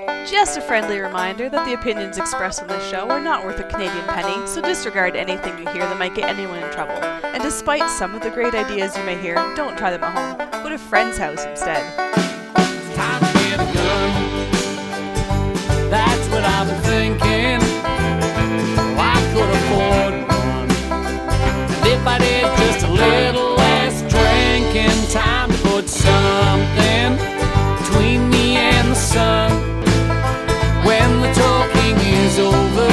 Just a friendly reminder that the opinions expressed on this show are not worth a Canadian penny, so disregard anything you hear that might get anyone in trouble. And despite some of the great ideas you may hear, don't try them at home. Go to a friend's house instead. It's time to get a gun. That's what I've been thinking. Well, I could afford one. And if I did just a little less drinking, time to put something between me and the sun. When the talking is over,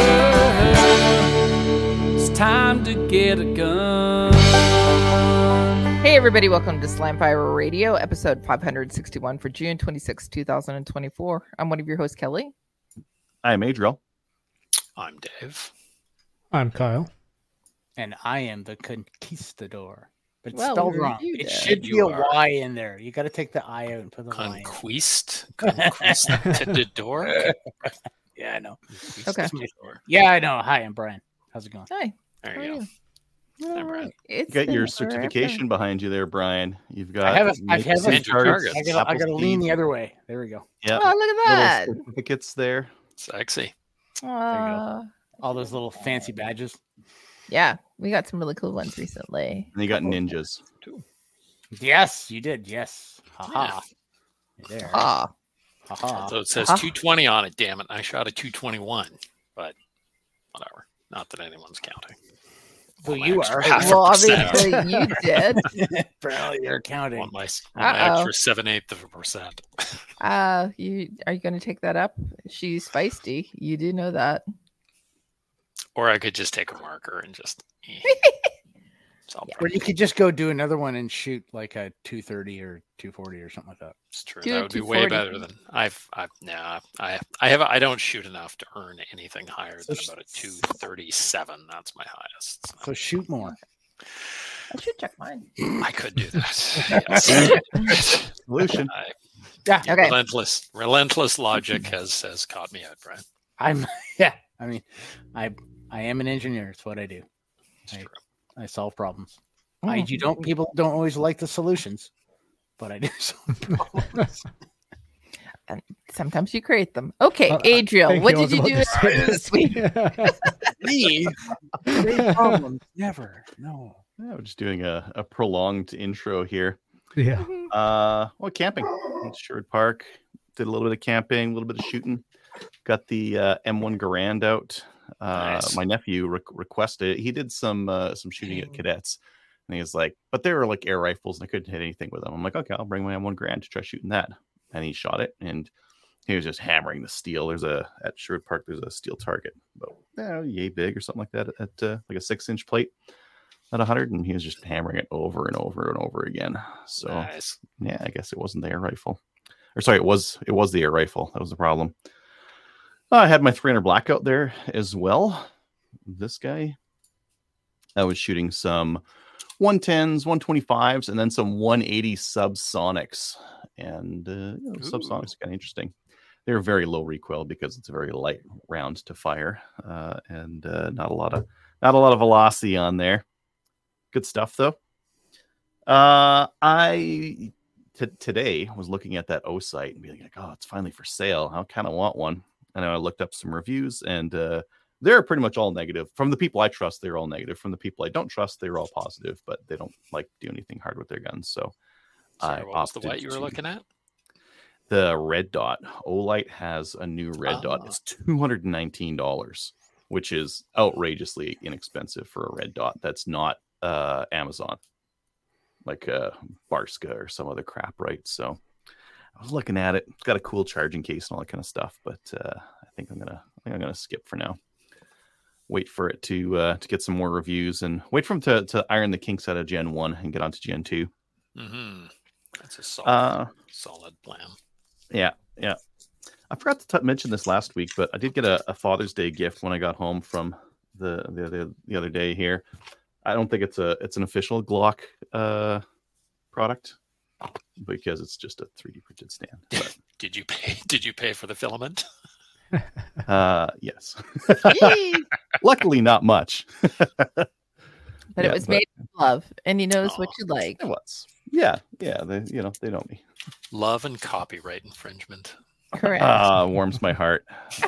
it's time to get a gun. Hey everybody, welcome to Slamfire Radio, episode 561 for June 26, 2024. I'm one of your hosts, Kelly. I'm Adriel. I'm Dave. I'm Kyle. And I am the conquistador. But it's Well, spelled we wrong. reviewed It that. should be You a are. Y in there. You got to take the I out and put the Y in. Conquistador? Yeah, I know. Okay. Yeah, I know. Hi, I'm Brian. How's it going? Hi. There How are you go. you? Hi, All Brian. right. It's You got your been forever. certification behind you there, Brian. You've got I have a Andrew Target. I got to lean the other way. There we go. Yeah, Oh, look at that. little certificates there. Sexy. Aw. All those little fancy badges. Yeah, we got some really cool ones recently. And you got ninjas. Yes, you did. Yes. Haha. You're there. Ah, Haha. So it says Uh-huh. 220 on it, damn it. I shot a 221, but whatever. Not that anyone's counting. Well, My you extra are. half a well, percent. obviously you did. Apparently, you're counting. Want my Uh-oh. extra 7/8%. Are you going to take that up? She's feisty. You do know that. Or I could just take a marker and just. It's all Or you could just go do another one and shoot like a 230 or 240 or something like that. It's true. Do That a would be way 240. better than I don't shoot enough to earn anything higher than about a 237. That's my highest. So So shoot more. I should check mine. I could do that. Yes. Solution. Yeah. Okay. Relentless logic has caught me out, Brian. Yeah. I mean, I am an engineer. It's what I do. It's true. I solve problems. Oh. People don't always like the solutions, but I do solve problems. And sometimes you create them. Okay, Adriel, Thank what you. I did was you do about to say this week? Me? Create problems. Never. No. Yeah, we're just doing a prolonged intro here. Yeah. Well, camping in Sherwood Park. Did a little bit of camping, a little bit of shooting. Got the M1 Garand out. Nice. My nephew requested it. He did some shooting at cadets, and he was like, but they were like air rifles, and I couldn't hit anything with them. I'm like, okay, I'll bring my M1 Garand to try shooting that. And he shot it, and he was just hammering the steel. At Sherwood Park, there's a steel target, about yay big or something like that, at like a 6-inch plate at 100, and he was just hammering it over and over and over again. So Nice. yeah, I guess it wasn't the air rifle, or sorry, it was the air rifle. That was the problem. I had my 300 blackout there as well. This guy, I was shooting some 110s, 125s, and then some 180 subsonics. And subsonics are kind of interesting. They're very low recoil because it's a very light round to fire, and not a lot of velocity on there. Good stuff though. Today was looking at that O site and being like, oh, it's finally for sale. I kind of want one. And I looked up some reviews, and they're pretty much all negative. From the people I trust, they're all negative. From the people I don't trust, they're all positive, but they don't like do anything hard with their guns. So Sorry, what was the opted white you were to- looking at? The red dot. Olight has a new red dot. Ah. It's $219, which is outrageously inexpensive for a red dot. That's not Amazon, like Barska or some other crap, right? So I was looking at it. It's got a cool charging case and all that kind of stuff, but I think I'm gonna skip for now. Wait for it to get some more reviews and wait for them to iron the kinks out of Gen 1 and get onto Gen 2. Mm-hmm. That's a solid plan. Yeah. I forgot to mention this last week, but I did get a Father's Day gift when I got home from the other day here. I don't think it's an official Glock product because it's just a 3D printed stand. But, Did you pay for the filament? yes. Yay! Luckily, not much. But it was made with love, and he knows what you like. It was. Yeah. They know me. Love and copyright infringement. Correct. Warms my heart.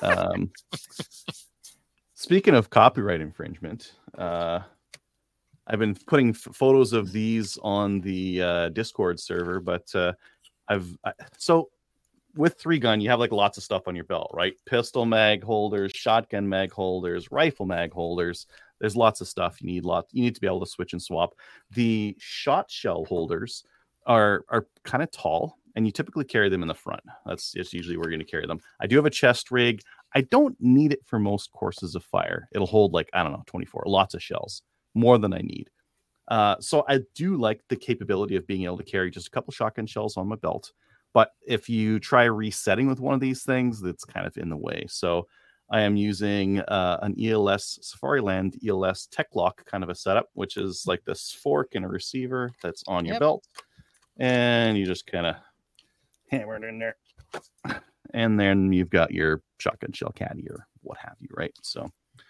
Speaking of copyright infringement, I've been putting photos of these on the Discord server, but so with 3-gun, you have like lots of stuff on your belt, right? Pistol mag holders, shotgun mag holders, rifle mag holders. There's lots of stuff you need to be able to switch and swap. The shot shell holders are kind of tall, and you typically carry them in the front. That's usually where you're going to carry them. I do have a chest rig. I don't need it for most courses of fire. It'll hold like, I don't know, 24, lots of shells, more than I need. So I do like the capability of being able to carry just a couple shotgun shells on my belt. But if you try resetting with one of these things, that's kind of in the way. So I am using an ELS Safariland ELS Tech Lock kind of a setup, which is like this fork and a receiver that's on your belt. And you just kind of hammer it in there. And then you've got your shotgun shell caddy or what have you, right? So,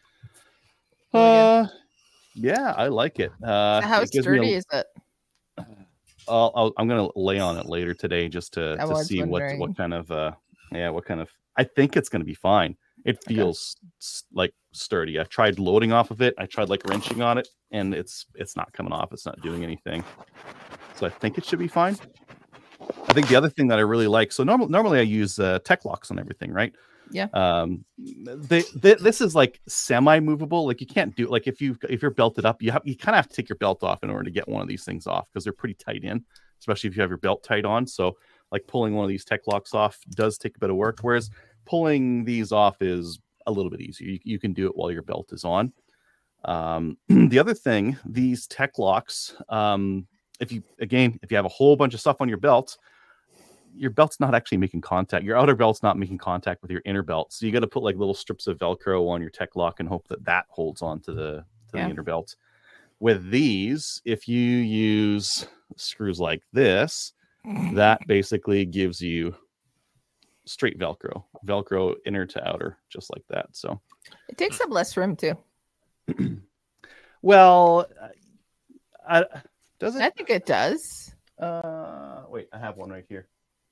yeah, I like it. How sturdy is it? I'm gonna lay on it later today just to see wondering. what kind of I think it's gonna be fine. It feels like sturdy. I've tried loading off of it. I tried like wrenching on it, and it's not coming off. It's not doing anything. So I think it should be fine. I think the other thing that I really like. So normally I use tech locks on everything, right? Yeah. This is like semi-movable. Like you can't do like if you're belted up, you kind of have to take your belt off in order to get one of these things off because they're pretty tight in, especially if you have your belt tight on. So like pulling one of these tech locks off does take a bit of work, whereas pulling these off is a little bit easier. You can do it while your belt is on. The other thing, these tech locks, if you have a whole bunch of stuff on your belt's not actually making contact. Your outer belt's not making contact with your inner belt. So you got to put like little strips of Velcro on your tech lock and hope that holds on to the inner belt. With these, if you use screws like this, that basically gives you straight Velcro inner to outer, just like that. So it takes up less room too. Well, does it? I think it does. Wait, I have one right here.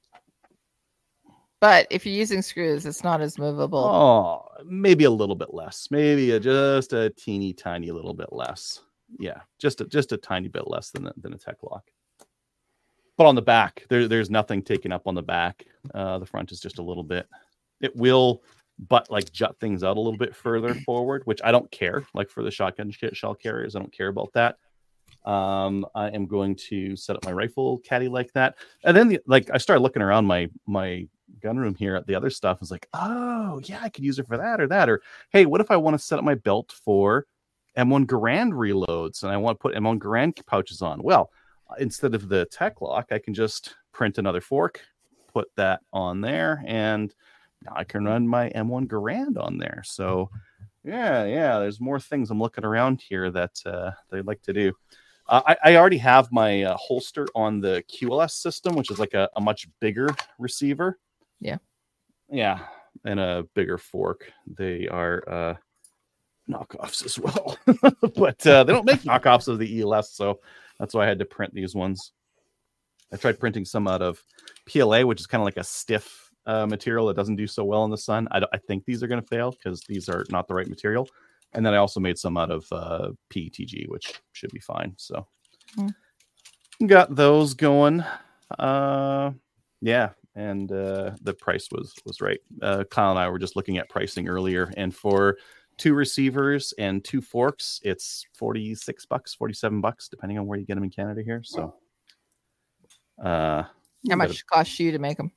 But if you're using screws, it's not as movable. Oh, maybe a little bit less. Maybe just a teeny tiny little bit less. Yeah, just a tiny bit less than a tech lock. But on the back, there's nothing taken up on the back. The front is just a little bit. It will, but like jut things out a little bit further forward, which I don't care. Like for the shotgun shell carriers, I don't care about that. I am going to set up my rifle caddy like that, and then I started looking around my gun room here at the other stuff. I was like, oh yeah, I could use it for that, or hey, what if I want to set up my belt for M1 Garand reloads and I want to put M1 Garand pouches on? Well, instead of the tech lock, I can just print another fork, put that on there, and now I can run my M1 Garand on there. So yeah, there's more things I'm looking around here that they'd like to do. I already have my holster on the QLS system, which is like a much bigger receiver. Yeah, and a bigger fork. They are knockoffs as well, but they don't make knockoffs of the ELS, so that's why I had to print these ones. I tried printing some out of PLA, which is kind of like a stiff material that doesn't do so well in the sun. I think these are going to fail because these are not the right material. And then I also made some out of PETG, which should be fine. So got those going. Yeah. And the price was right. Kyle and I were just looking at pricing earlier. And for 2 receivers and 2 forks, it's $46, $47, depending on where you get them in Canada here. So how much it costs you to make them?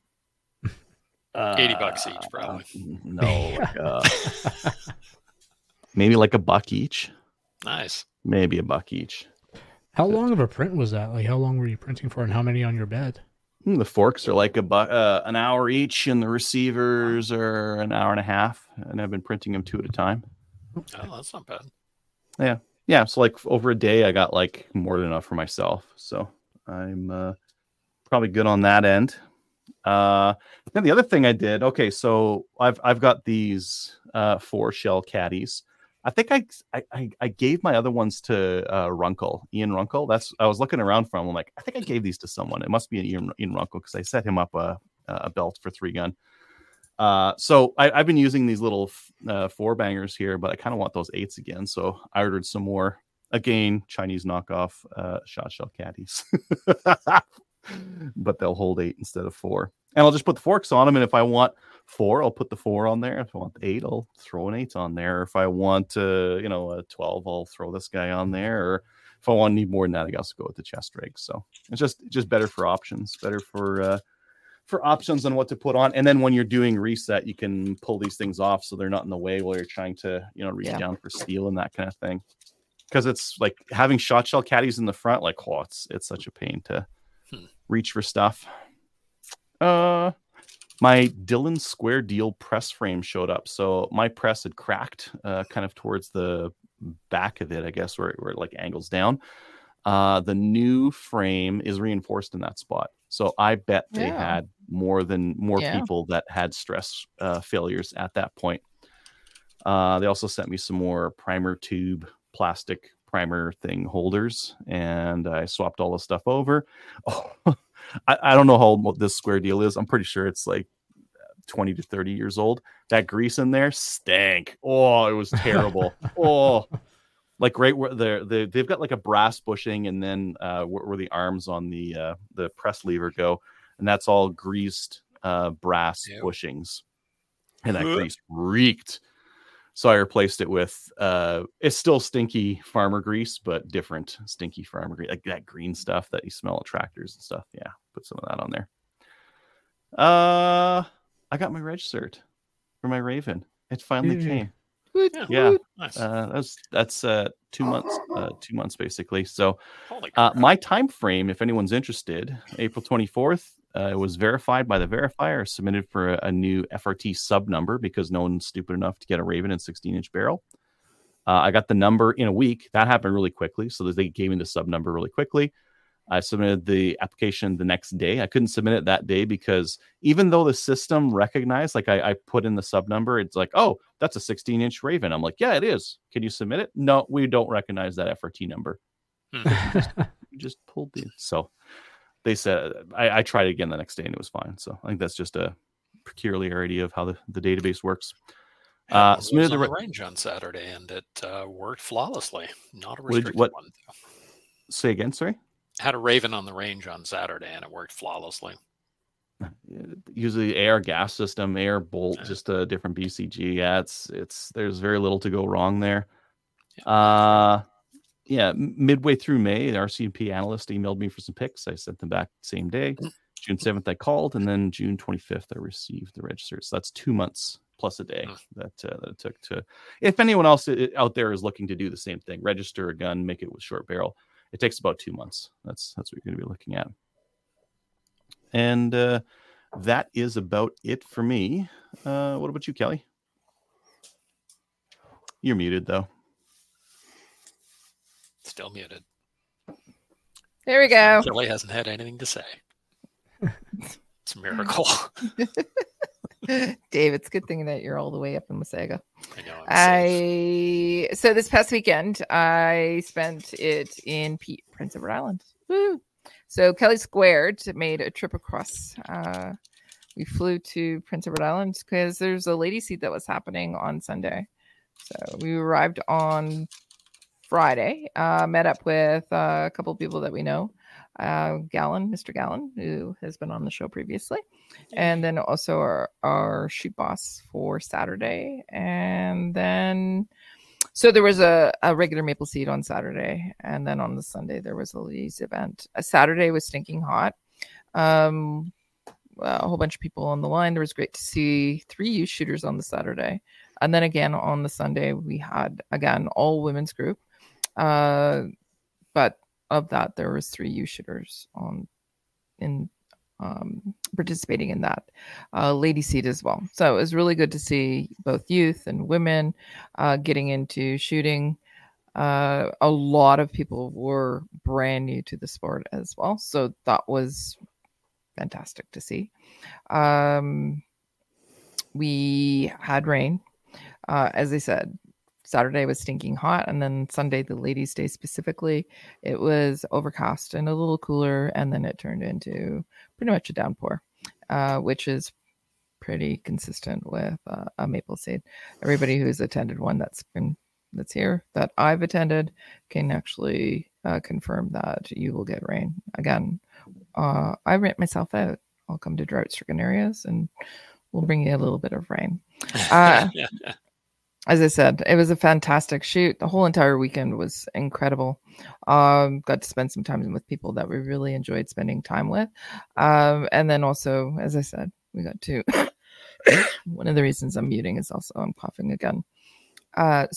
$80 each, probably. No, maybe like $1 each. Nice. Maybe $1 each. How long of a print was that? Like, how long were you printing for, and how many on your bed? The forks are like an hour each, and the receivers are an hour and a half. And I've been printing them 2 at a time. Oh, that's not bad. Yeah. So like over a day, I got like more than enough for myself. So I'm probably good on that end. Then the other thing I did. Okay, so I've got these 4 shell caddies. I think I gave my other ones to Ian Runkle. I was looking around for him. I'm like, I think I gave these to someone. It must be Ian Runkle because I set him up a belt for 3-gun. So I've been using these little 4-bangers here, but I kind of want those 8s again. So I ordered some more. Again, Chinese knockoff shot shell caddies. But they'll hold 8 instead of 4. And I'll just put the forks on them. And if I want 4, I'll put the 4 on there. If I want 8, I'll throw an 8 on there. If I want, a 12, I'll throw this guy on there. Or if I want to need more than that, I guess I'll go with the chest rig. So it's just better for options, better for options on what to put on. And then when you're doing reset, you can pull these things off so they're not in the way while you're trying to, reach down for steel and that kind of thing. Because it's like having shot shell caddies in the front, like, it's such a pain to reach for stuff. My Dillon Square Deal press frame showed up. So my press had cracked kind of towards the back of it, I guess, where it like angles down. The new frame is reinforced in that spot. So I bet they had more people that had stress failures at that point. They also sent me some more primer tube plastic primer thing holders, and I swapped all the stuff over. I don't know how old this Square Deal is. I'm pretty sure it's like 20 to 30 years old. That grease in there stank. Oh, it was terrible. Like right where they've got like a brass bushing, and then where the arms on the press lever go, and that's all greased brass bushings, and that grease reeked. So I replaced it with it's still stinky farmer grease, but different stinky farmer grease, like that green stuff that you smell at tractors and stuff. Yeah, put some of that on there. I got my reg cert for my Raven. It finally came. Yeah, nice. That's 2 months. 2 months basically. So my time frame, if anyone's interested, April 24th. It was verified by the verifier, submitted for a new FRT sub number because no one's stupid enough to get a Raven in 16-inch barrel. I got the number in a week. That happened really quickly, so they gave me the sub number really quickly. I submitted the application the next day. I couldn't submit it that day because even though the system recognized, like I put in the sub number, it's like, oh, that's a 16-inch Raven. I'm like, yeah, it is. Can you submit it? No, we don't recognize that FRT number. Just pulled it. So they said, I tried it again the next day and it was fine. So I think that's just a peculiarity of how the database works. Submitted the range on Saturday and it worked flawlessly. Not a restricted one. Say again, sorry? Had a Raven on the range on Saturday and it worked flawlessly. Usually AR gas system, AR bolt, just a different BCG. Yeah, it's there's very little to go wrong there. Midway through May, the RCMP analyst emailed me for some pics. I sent them back the same day. June 7th, I called, and then June 25th, I received the register. So that's 2 months plus a day that it took to. If anyone else out there is looking to do the same thing, register a gun, make it with short barrel, it takes about 2 months. That's what you're going to be looking at. And that is about it for me. What about you, Kelly? You're muted, though. Still muted. There we go. Kelly hasn't had anything to say. It's a miracle. Dave, it's a good thing that you're all the way up in Wasaga. I know. So this past weekend, I spent it in Prince Edward Island. Woo! So Kelly Squared made a trip across. We flew to Prince Edward Island because there's a lady seat that was happening on Sunday. So we arrived on Friday, met up with a couple of people that we know. Mr. Gallon, who has been on the show previously, and then also our shoot boss for Saturday. And then, so there was a regular maple seed on Saturday, and then on the Sunday there was a ladies event. Saturday was stinking hot. A whole bunch of people on the line. It was great to see 3 youth shooters on the Saturday, and then again on the Sunday we had again all women's group, but of that, there was 3 youth shooters participating in that lady seat as well. So it was really good to see both youth and women getting into shooting. A lot of people were brand new to the sport as well. So that was fantastic to see. We had rain. As I said, Saturday was stinking hot, and then Sunday, the ladies' day specifically, it was overcast and a little cooler, and then it turned into pretty much a downpour, which is pretty consistent with a maple seed. Everybody who's attended one that's here that I've attended can actually confirm that you will get rain. Again, I rent myself out. I'll come to drought-stricken areas and we'll bring you a little bit of rain. As I said, it was a fantastic shoot. The whole entire weekend was incredible. Got to spend some time with people that we really enjoyed spending time with. And then also, as I said, we got to... One of the reasons I'm muting is also I'm coughing again. Got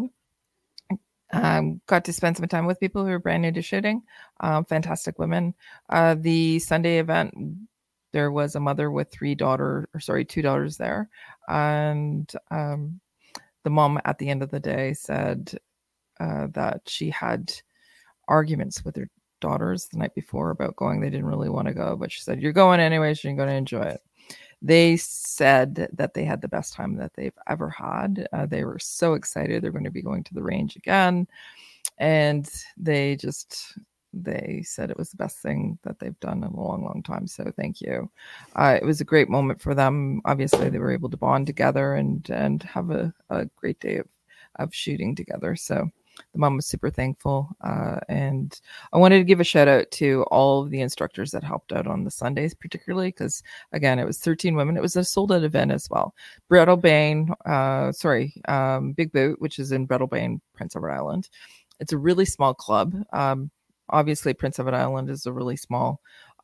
to spend some time with people who are brand new to shooting. Fantastic women. The Sunday event, there was a mother with two daughters there. And the mom at the end of the day said that she had arguments with her daughters the night before about going. They didn't really want to go, but she said, "You're going anyways, you're going to enjoy it." They said that they had the best time that they've ever had. They were so excited. They're going to be going to the range again. And they said it was the best thing that they've done in a long, long time. So thank you. It was a great moment for them. Obviously, they were able to bond together and have a great day of shooting together. So the mom was super thankful. And I wanted to give a shout out to all of the instructors that helped out on the Sundays, particularly because, again, it was 13 women. It was a sold out event as well. Big Boot, which is in Breadalbane, Prince Edward Island. It's a really small club. Obviously, Prince Edward Island is a really small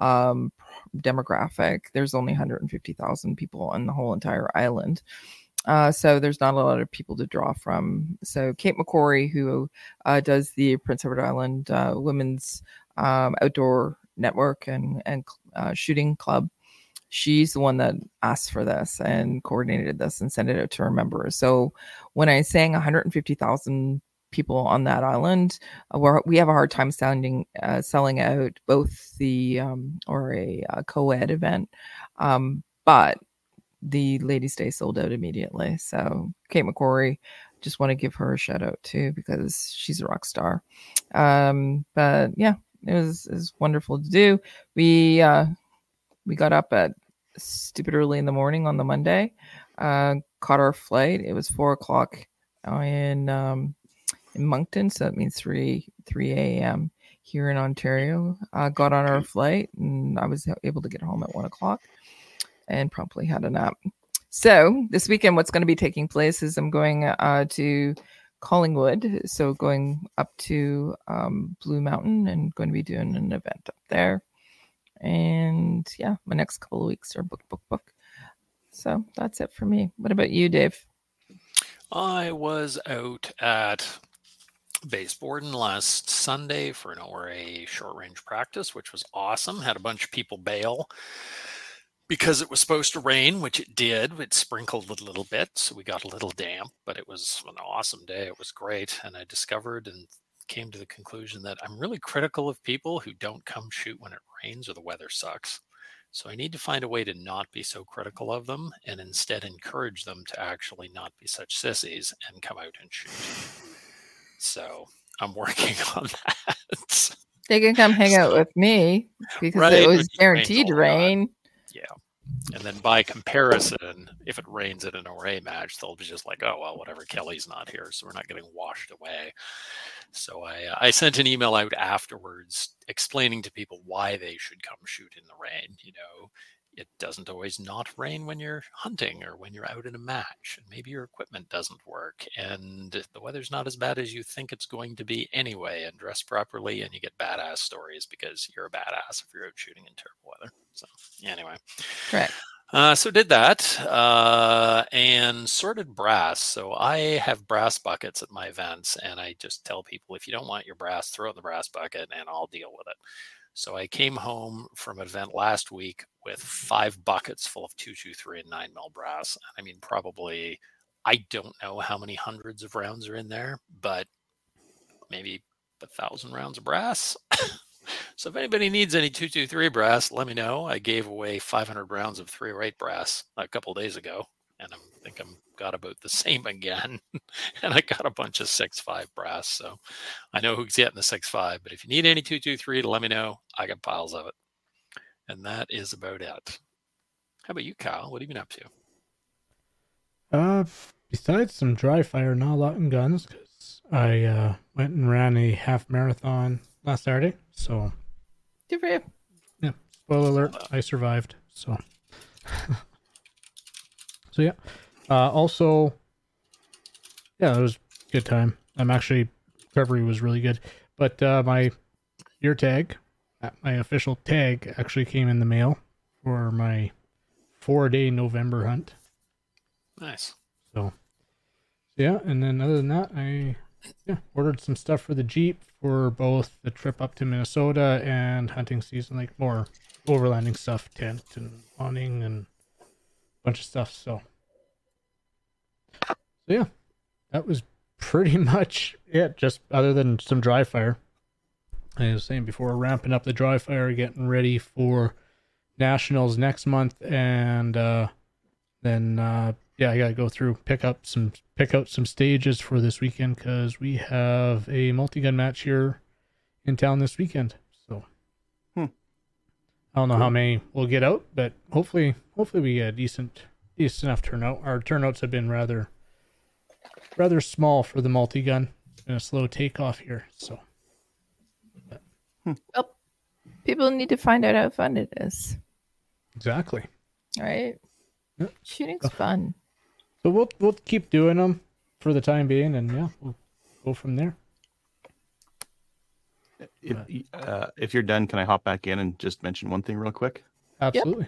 demographic. There's only 150,000 people on the whole entire island. So there's not a lot of people to draw from. So Kate McCrory, who does the Prince Edward Island Women's Outdoor Network and Shooting Club, she's the one that asked for this and coordinated this and sent it out to her members. So when I sang 150,000 people on that island, we have a hard time selling out both the a co-ed event, but the Ladies' Day sold out immediately. So Kate McCrory, just want to give her a shout out too, because she's a rock star. But yeah, it was wonderful to do. We got up at stupid early in the morning on the Monday, caught our flight. It was 4:00 in Moncton. So that means 3 a.m. here in Ontario. Got on our flight and I was able to get home at 1:00. And promptly had a nap. So this weekend, what's going to be taking place is I'm going to Collingwood. So going up to Blue Mountain and going to be doing an event up there. And yeah, my next couple of weeks are book. So that's it for me. What about you, Dave? I was out at Baseborden last Sunday for an ORA short range practice, which was awesome. Had a bunch of people bail because it was supposed to rain, which it did. It sprinkled a little bit, so we got a little damp, but it was an awesome day. It was great. And I discovered and came to the conclusion that I'm really critical of people who don't come shoot when it rains or the weather sucks. So I need to find a way to not be so critical of them and instead encourage them to actually not be such sissies and come out and shoot. So I'm working on that. They can come hang out with me because it was guaranteed to rain. Yeah. And then by comparison, if it rains at an ORA match, they'll be just like, oh, well, whatever, Kelly's not here, so we're not getting washed away. So I sent an email out afterwards explaining to people why they should come shoot in the rain. You know, it doesn't always not rain when you're hunting or when you're out in a match, and maybe your equipment doesn't work and the weather's not as bad as you think it's going to be anyway, and dress properly and you get badass stories because you're a badass if you're out shooting in terrible weather. So anyway, correct. So did that and sorted brass. So I have brass buckets at my events, and I just tell people, if you don't want your brass, throw it in the brass bucket and I'll deal with it. So I came home from an event last week with 5 buckets full of 223 and 9mm brass. I mean, probably, I don't know how many hundreds of rounds are in there, but maybe 1,000 rounds of brass. So if anybody needs any 223 brass, let me know. I gave away 500 rounds of 308 brass a couple of days ago, and I think I'm got about the same again. And I got a bunch of 6.5 brass, so I know who's getting the 6.5. But if you need any 223, let me know. I got piles of it. And that is about it. How about you, Kyle? What have you been up to? Besides some dry fire, not a lot in guns, because I went and ran a half marathon last Saturday. So, Good for you. yeah, spoiler alert, I survived. So, so yeah. Also, yeah, it was a good time. Recovery was really good. But my ear tag, my official tag, actually came in the mail for my 4-day November hunt. Nice. So, yeah, and then other than that, I ordered some stuff for the Jeep for both the trip up to Minnesota and hunting season, like more overlanding stuff, tent and awning and a bunch of stuff. So yeah, that was pretty much it, just other than some dry fire. I was saying before, ramping up the dry fire, getting ready for nationals next month, and then I gotta go through pick out some stages for this weekend, because we have a multi-gun match here in town this weekend. So I don't know how many we'll get out, but hopefully we get a decent enough turnout. Our turnouts have been rather small for the multi-gun. It's been a slow takeoff here, so. Well, people need to find out how fun it is. Exactly. Right? Yep. Shooting's fun. So we'll keep doing them for the time being, and we'll go from there. If you're done, can I hop back in and just mention one thing real quick? Absolutely.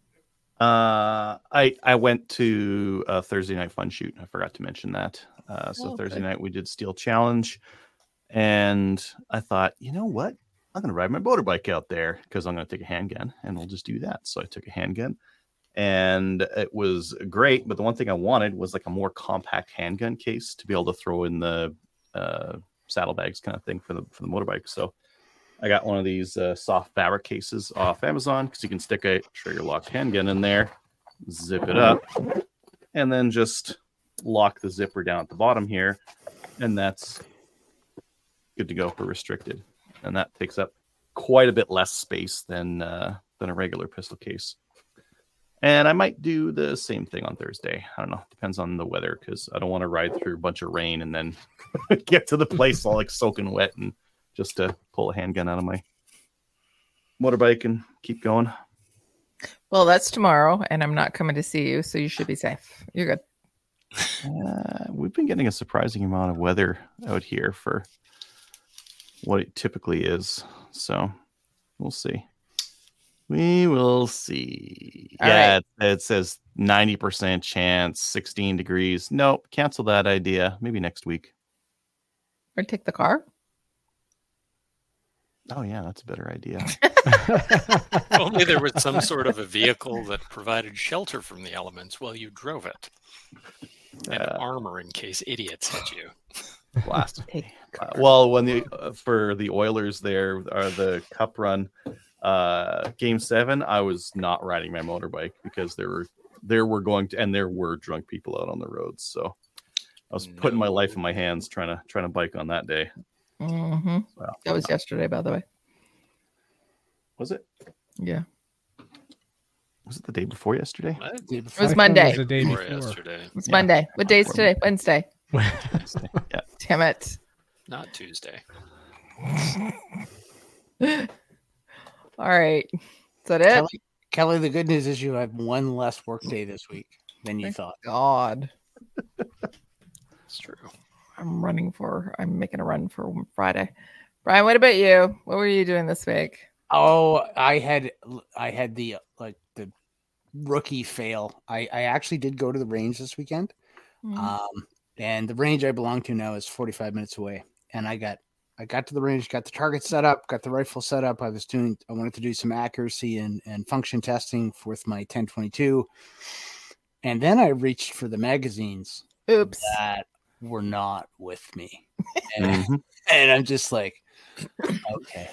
I went to a Thursday night fun shoot. I forgot to mention that. Thursday night we did Steel Challenge, and I thought, you know what? I'm going to ride my motorbike out there because I'm going to take a handgun, and we'll just do that. So I took a handgun, and it was great. But the one thing I wanted was like a more compact handgun case to be able to throw in the saddlebags kind of thing for the motorbike. So I got one of these soft fabric cases off Amazon, because you can stick a trigger locked handgun in there, zip it up, and then just lock the zipper down at the bottom here, and that's good to go for restricted. And that takes up quite a bit less space than a regular pistol case. And I might do the same thing on Thursday. I don't know. Depends on the weather, because I don't want to ride through a bunch of rain and then get to the place all like soaking wet and just to pull a handgun out of my motorbike and keep going. Well, that's tomorrow, and I'm not coming to see you, so you should be safe. You're good. We've been getting a surprising amount of weather out here for what it typically is. So we'll see. We will see. All right. It says 90% chance, 16 degrees. Nope. Cancel that idea. Maybe next week. Or take the car. Oh, yeah. That's a better idea. If only there was some sort of a vehicle that provided shelter from the elements while you drove it. And armor in case idiots hit you. Blast. Well, when for the Oilers there, the Cup run, Game 7, I was not riding my motorbike because there were drunk people out on the roads. So I was putting my life in my hands trying to bike on that day. Mm-hmm. Well, that was yesterday, by the way. Was it? Yeah. Was it the day before yesterday? It was Monday. It was the day before. Yesterday. It's Monday. What day is today? Wednesday. Yeah. Damn it. Not Tuesday. All right. Is that it? Kelly, the good news is you have one less work day this week than you thought. God. It's true. I'm making a run for Friday. Brian, what about you? What were you doing this week? Oh, I had the rookie fail. I actually did go to the range this weekend. Mm-hmm. And the range I belong to now is 45 minutes away. And I got to the range, got the target set up, got the rifle set up. I wanted to do some accuracy and function testing with my 10-22. And then I reached for the magazines. Oops. That were not with me. And, and I'm just like, okay.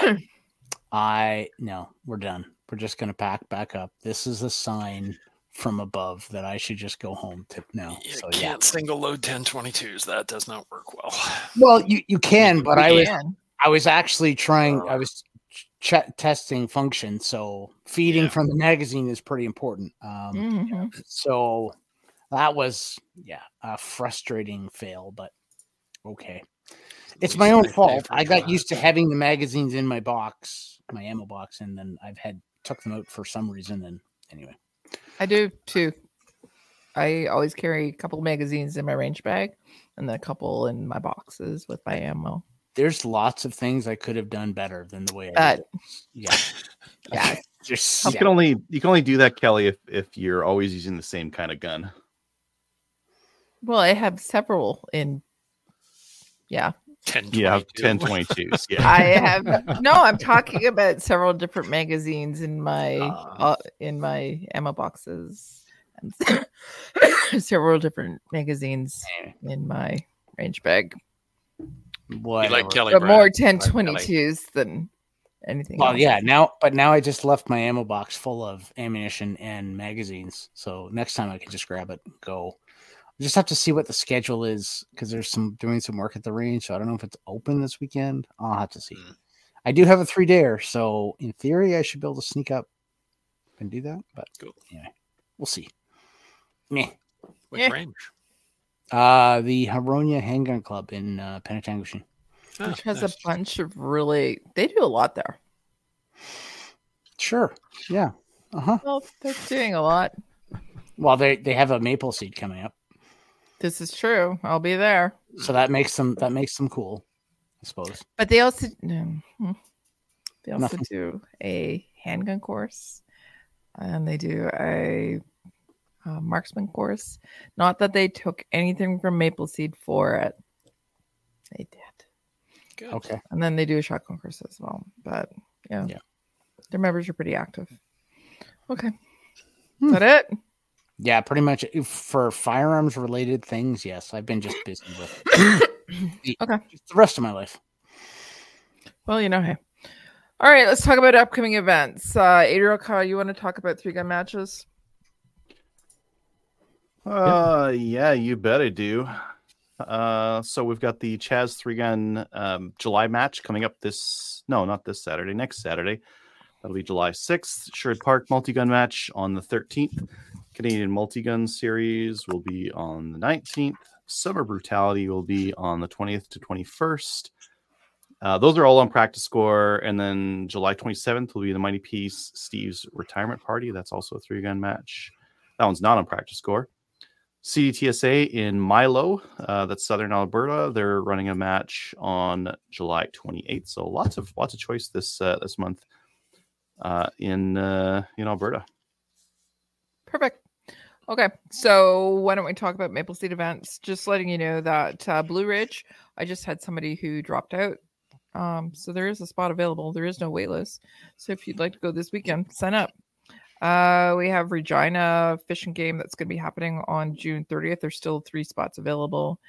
We're done. We're just going to pack back up. This is a sign from above that I should just go home to now. You So can't single load 10-22s. That does not work well. Well, you can, but I was actually trying. I was testing function. So feeding from the magazine is pretty important. So That was a frustrating fail, but okay. It's my own fault. I got used to having the magazines in my box, my ammo box, and then took them out for some reason. And anyway, I do too. I always carry a couple magazines in my range bag and then a couple in my boxes with my ammo. There's lots of things I could have done better than the way I But did. Yeah. yeah, Just You can only do that, Kelly, if you're always using the same kind of gun. well, I have several in. Yeah, 10, You have 22. 10-22s. Yeah. I have. No, I'm talking about several different magazines in my ammo boxes and several different magazines in my range bag. You whatever. like Kelly But Brand. more Like Kelly. 1022s than anything Well, else. yeah. Now I just left my ammo box full of ammunition and magazines. So next time I can just grab it and go. I just have to see what the schedule is because there's doing some work at the range. So I don't know if it's open this weekend. I'll have to see. Mm. I do have a 3-dayer, so in theory I should be able to sneak up and do that. But Cool. anyway, we'll see. Meh. Which Yeah. range? The Haronia Handgun Club in Penetanguishene. Which has nice. a bunch of really. They do a lot there. Sure. Yeah. Uh-huh. Well, they're doing a lot. Well, they have a maple seed coming up. This is true. I'll be there. So that makes them cool, I suppose. But they also they also Nothing. do a handgun course, and they do a marksman course. Not that they took anything from Maple Seed for it. They did, Good. Okay. and then they do a shotgun course as well. But yeah, their members are pretty active. Okay, is that it? Yeah, pretty much for firearms related things. Yes, I've been just busy with Okay. the rest of my life. Well, hey. All right, let's talk about upcoming events. Adriel, Kyle, you want to talk about 3-gun matches? Yeah, you bet I do. So we've got the Chaz 3-gun July match coming up not this Saturday, next Saturday. That'll be July 6th. Sherwood Park multi-gun match on the 13th. Canadian multi-gun series will be on the 19th. Summer Brutality will be on the 20th to 21st. Those are all on practice score. And then July 27th will be the Mighty Peace Steve's retirement party. That's also a 3-gun match. That one's not on practice score. CDTSA in Milo, that's Southern Alberta. They're running a match on July 28th. So lots of choice this month in Alberta. Perfect. Okay, so why don't we talk about Maple Seed events? Just letting you know that Blue Ridge, I just had somebody who dropped out. So there is a spot available. There is no wait list. So if you'd like to go this weekend, sign up. We have Regina Fish and Game that's going to be happening on June 30th. There's still 3 spots available.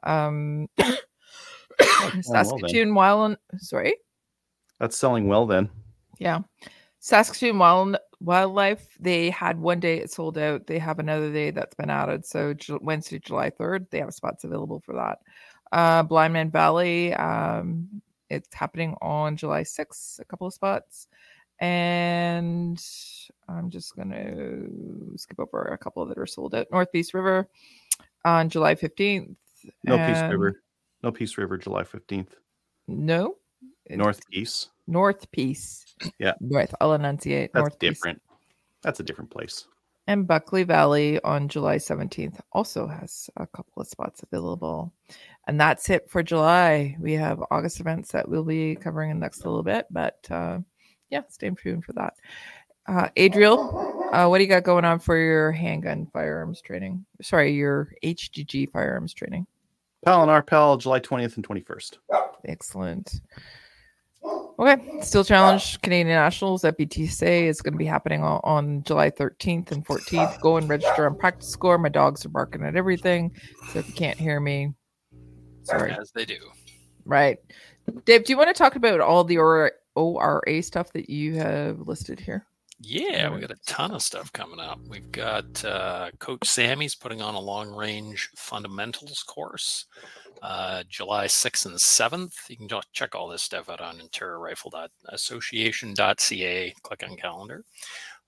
Saskatoon That's selling well then. Yeah. Saskatoon Wildlife, they had one day it sold out. They have another day that's been added. So Wednesday, July 3rd, they have spots available for that. Blind Man Valley, it's happening on July 6th, a couple of spots. And I'm just going to skip over a couple that are sold out. North Peace River on July 15th. No Peace River, July 15th. No. North Peace. North Peace. Yeah. North. I'll enunciate. That's North different. Peace. That's a different place. And Buckley Valley on July 17th also has a couple of spots available. And that's it for July. We have August events that we'll be covering in the next little bit. But stay tuned for that. Adriel, what do you got going on for your handgun firearms training? Sorry, your HGG firearms training. Pal and RPAL, July 20th and 21st. Excellent. Okay, Steel Challenge Canadian Nationals at BTSA is going to be happening on July 13th and 14th. Go and register on practice score. My dogs are barking at everything, so if you can't hear me, sorry. As they do. Right. Dave, do you want to talk about all the ORA stuff that you have listed here? Yeah, we got a ton of stuff coming up. We've got Coach Sammy's putting on a long-range fundamentals course, July 6th and 7th. You can check all this stuff out on InterraRifle.association.ca. Click on calendar.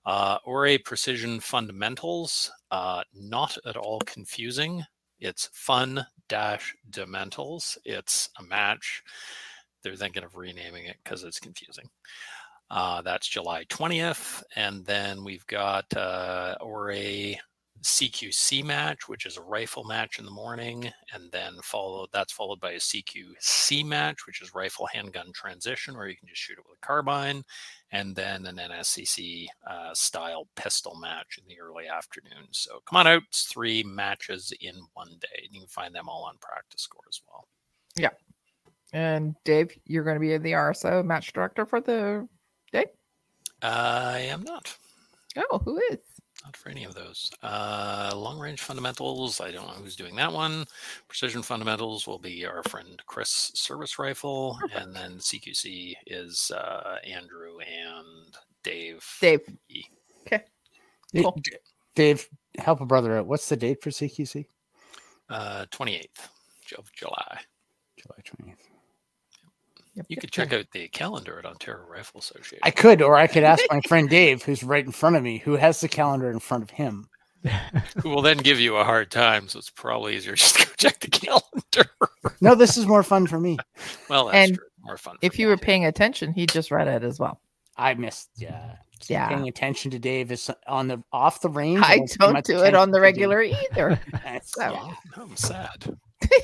Ore Precision Fundamentals, not at all confusing. It's Fun-Dementals. It's a match. They're thinking of renaming it because it's confusing. That's July 20th. And then we've got Ore CQC match, which is a rifle match in the morning, and then that's followed by a CQC match, which is rifle handgun transition, where you can just shoot it with a carbine, and then an NSCC style pistol match in the early afternoon. So come on out, it's 3 matches in one day. You can find them all on Practice Score as well. Yeah. And Dave, you're going to be the RSO match director for the day? I am not. Oh, who is? Not for any of those. Long range fundamentals, I don't know who's doing that one. Precision fundamentals will be our friend Chris Service Rifle. Perfect. And then CQC is Andrew and Dave. Okay. Cool. Dave, help a brother out. What's the date for CQC? 28th of July. July 20th. You could check out the calendar at Ontario Rifle Association. I could, or I could ask my friend Dave, who's right in front of me, who has the calendar in front of him. Who will then give you a hard time, so it's probably easier just to go check the calendar. No, this is more fun for me. Well, that's true. More fun. If you were paying attention, he just read it as well. I missed. Yeah. Paying attention to Dave is off the range. I don't do it on the regular either. So. I'm sad.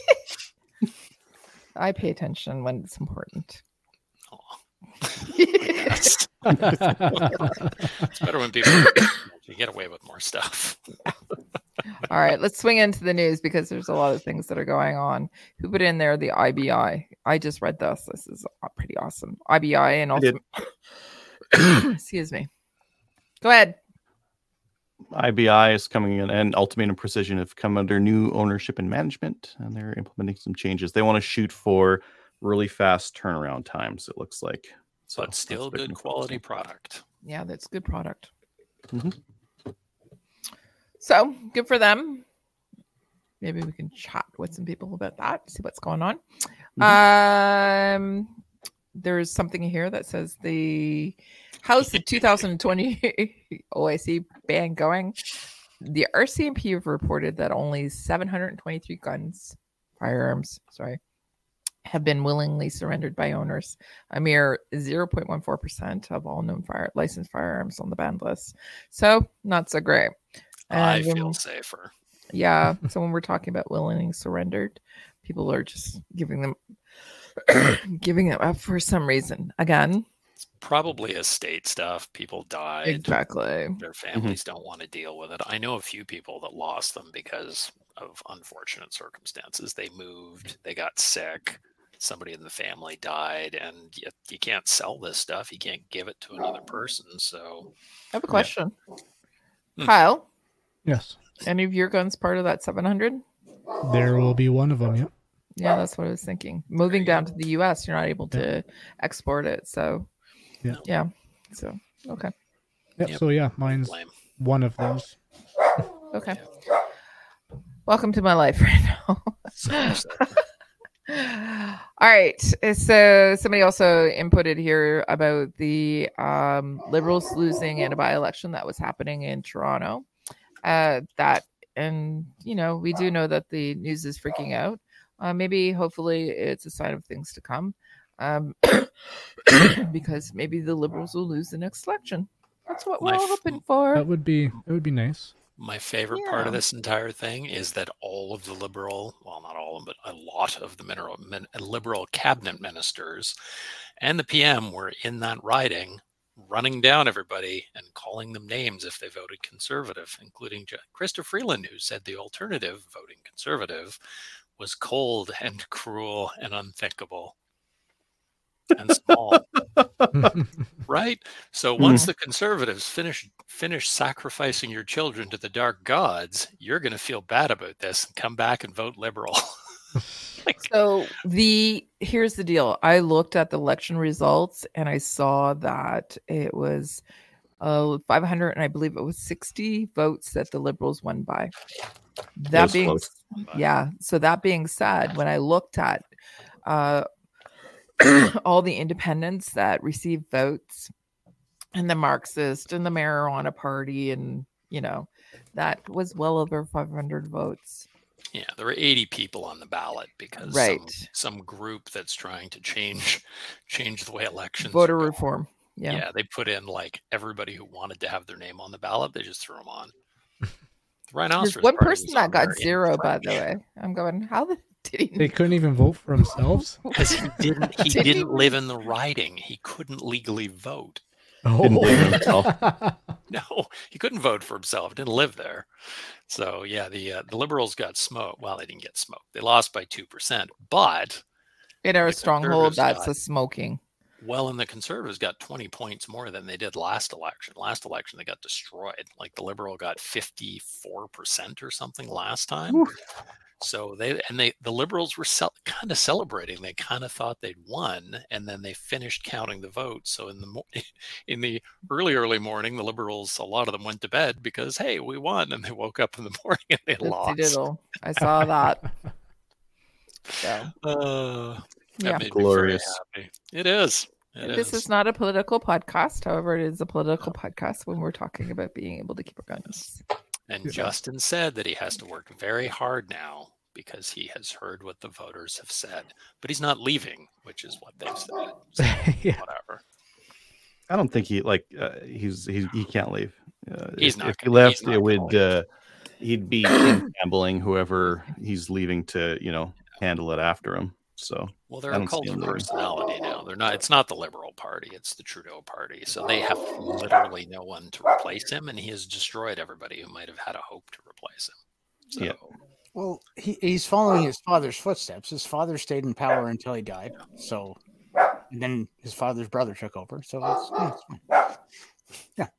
I pay attention when it's important. It's better when people you get away with more stuff. All right, let's swing into the news because there's a lot of things that are going on. Who put in there the IBI? I just read this. This is pretty awesome. IBI and also excuse me. Go ahead. IBI is coming in, and Ultimate and Precision have come under new ownership and management, and they're implementing some changes. They want to shoot for really fast turnaround times, it looks like. So but still good quality product. Yeah, that's good product. Mm-hmm. So good for them. Maybe we can chat with some people about that, see what's going on. Mm-hmm. There's something here that says how's the 2020 OIC ban going? The RCMP have reported that only 723 firearms, have been willingly surrendered by owners, a mere 0.14% of all known licensed firearms on the banned list. So not so great. And I feel safer. Yeah. So when we're talking about willingly surrendered, people are just giving it up for some reason. Again, it's probably estate stuff. People died. Exactly. Their families don't want to deal with it. I know a few people that lost them because of unfortunate circumstances. They moved, they got sick, somebody in the family died, and you can't sell this stuff. You can't give it to another person. So I have a question. Kyle? Yes. Any of your guns part of that 700? There will be one of them, yep. Yeah, that's what I was thinking. Moving down to the U.S., you're not able to export it. So, yeah. So, okay. Yep. So, yeah, mine's one of those. Okay. Welcome to my life right now. All right. So, somebody also inputted here about the Liberals losing in a by-election that was happening in Toronto. And, we do know that the news is freaking out. Maybe, hopefully, it's a sign of things to come, because maybe the Liberals will lose the next election. That's what we're all hoping for. It would be nice. My favorite part of this entire thing is that all of the Liberal, well, not all of them, but a lot of the Liberal cabinet ministers and the PM were in that riding, running down everybody and calling them names if they voted Conservative, including Krista Freeland, who said the alternative, voting Conservative, was cold and cruel and unthinkable and small. Right? So once the Conservatives finish sacrificing your children to the dark gods, you're going to feel bad about this and come back and vote Liberal. So here's the deal. I looked at the election results and I saw that it was 500 and I believe it was 60 votes that the Liberals won by. That being so that being said, when I looked at all the independents that received votes, and the Marxist and the marijuana party, and that was well over 500 votes. Yeah, there were 80 people on the ballot because Right. some group that's trying to change the way elections Voter are going. reform. Yeah, they put in like everybody who wanted to have their name on the ballot. They just threw them on. The There's Rhinoceros one Party person was that on got there in 0, by the French. way. I'm going, how did he? They couldn't even vote for themselves. Because he Did he didn't live in the riding. He couldn't legally vote. Didn't blame himself. No, he couldn't vote for himself. Didn't live there. So yeah, the Liberals got smoked. Well, they didn't get smoked. They lost by 2%. But In our the stronghold, Conservatives that's got- a smoking. and the Conservatives got 20 points more than they did last election. Last election, they got destroyed. Like the Liberal got 54% or something last time. So the Liberals were kind of celebrating. They kind of thought they'd won, and then they finished counting the votes. So in the early morning, the Liberals, a lot of them went to bed because hey, we won, and they woke up in the morning and they lost. Oopsie-doodle. I saw that. So, That yeah. made Glorious. me very happy. It is. This is not a political podcast. However, it is a political podcast when we're talking about being able to keep our guns. And Justin said that he has to work very hard now because he has heard what the voters have said, but he's not leaving, which is what they've said. So, Yeah. whatever. I don't think he he can't leave. He's if, not if he gonna- left, he's not it gonna would he'd be gambling whoever he's leaving to handle it after him. So Well, they're I a don't see cult of him leaving. personality now. They're not. It's not the Liberal Party. It's the Trudeau Party. So they have literally no one to replace him, and he has destroyed everybody who might have had a hope to replace him. So, Yeah. Well, he's following his father's footsteps. His father stayed in power until he died. So, and then his father's brother took over. So it's fine.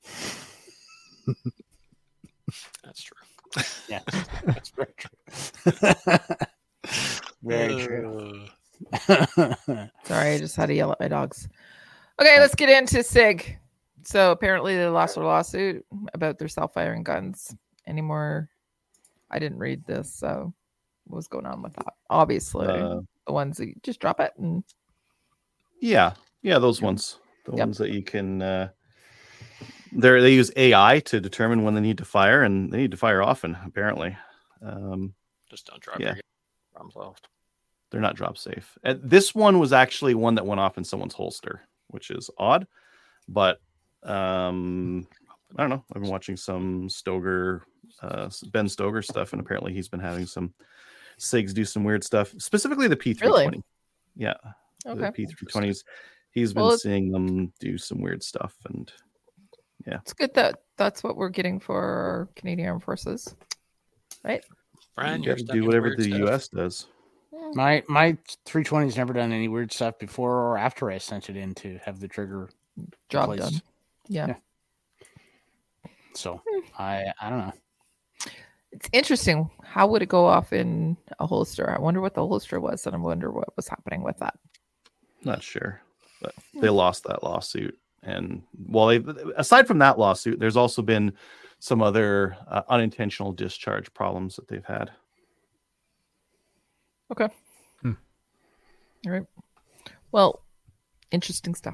that's true. Yeah, that's very true. Very true. Sorry, I just had to yell at my dogs. Okay, let's get into SIG. So apparently they lost their lawsuit about their self-firing guns. Any more? I didn't read this, so what was going on with that? Obviously, the ones that you just drop it and yeah, those ones, the Yep. ones that you can. They use AI to determine when they need to fire, and they need to fire often. Apparently, Just don't drop Yeah. your problems left. they're not drop safe. This one was actually one that went off in someone's holster, which is odd. But I don't know. I've been watching some Stoger, Ben Stoger stuff, and apparently he's been having some SIGs do some weird stuff, specifically the P320. Really? Yeah, okay. the P320s. He's been Well, seeing them do some weird stuff, and It's good that that's what we're getting for our Canadian Armed Forces, right? Brian, you you're got to studying do whatever weird the stuff. U.S. does. My 320's never done any weird stuff before or after I sent it in to have the trigger Job replaced. done. Yeah. So I don't know. It's interesting. How would it go off in a holster? I wonder what the holster was, and I wonder what was happening with that. Not sure, but they lost that lawsuit. And aside from that lawsuit, there's also been some other unintentional discharge problems that they've had. Okay. All right. Well, interesting stuff.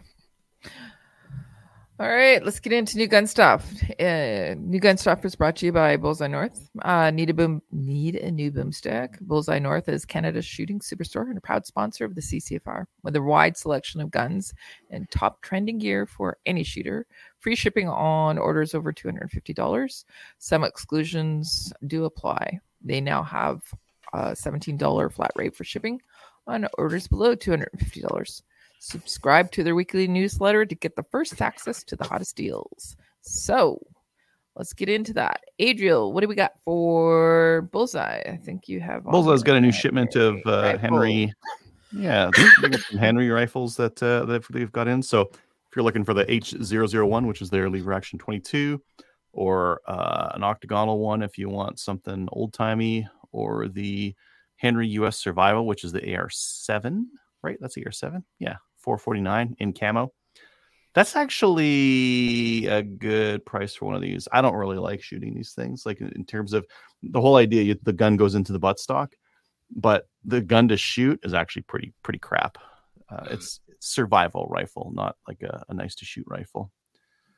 All right, let's get into new gun stuff. New gun stuff is brought to you by Bullseye North. Need a new boomstick? Bullseye North is Canada's shooting superstore and a proud sponsor of the CCFR with a wide selection of guns and top trending gear for any shooter. Free shipping on orders over $250. Some exclusions do apply. They now have a $17 flat rate for shipping on orders below $250. Subscribe to their weekly newsletter to get the first access to the hottest deals. So let's get into that. Adriel, what do we got for Bullseye? I think you have. Bullseye's got a new right shipment of Rifle. Henry. Yeah, they got some Henry rifles that they've got in. So if you're looking for the H001, which is their lever action 22, or an octagonal one, if you want something old timey, or the Henry US Survival, which is the AR7, right? That's AR7. Yeah, 449 in camo. That's actually a good price for one of these. I don't really like shooting these things, like in terms of the whole idea. The gun goes into the buttstock, but the gun to shoot is actually pretty crap. It's survival rifle, not like a nice to shoot rifle.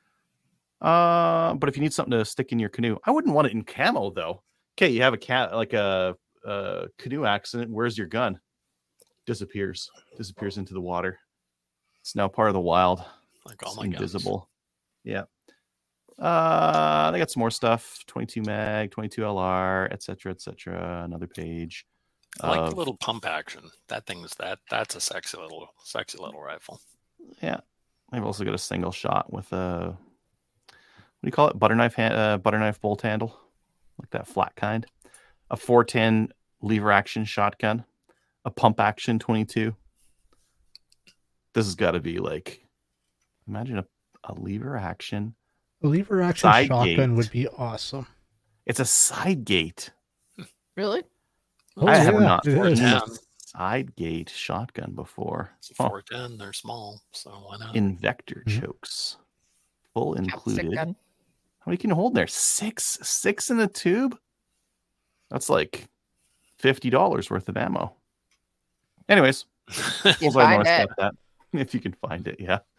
But if you need something to stick in your canoe, I wouldn't want it in camo though. Okay, you have a canoe accident. Where's your gun? Disappears into the water. It's now part of the wild. Like all It's my invisible. Yeah. They got some more stuff. 22 mag, 22 LR, etc., etc. Another page. I like the little pump action. That's a sexy little rifle. Yeah. I've also got a single shot with a, what do you call it? Butter knife bolt handle, like that flat kind. A 410 lever action shotgun. A pump action 22. This has got to be like, imagine a lever action. A lever action Side shotgun gate. would be awesome. It's a side gate. Really? Oh, I have yeah, not it seen is. a side gate shotgun before. It's a 410. They're small, so why not? Invector Mhm. chokes. Full Chopstick included. How gun. many can you hold in there? Six in a tube? That's like $50 worth of ammo. Anyways, You also I find noticed it. about that. If you can find it, yeah.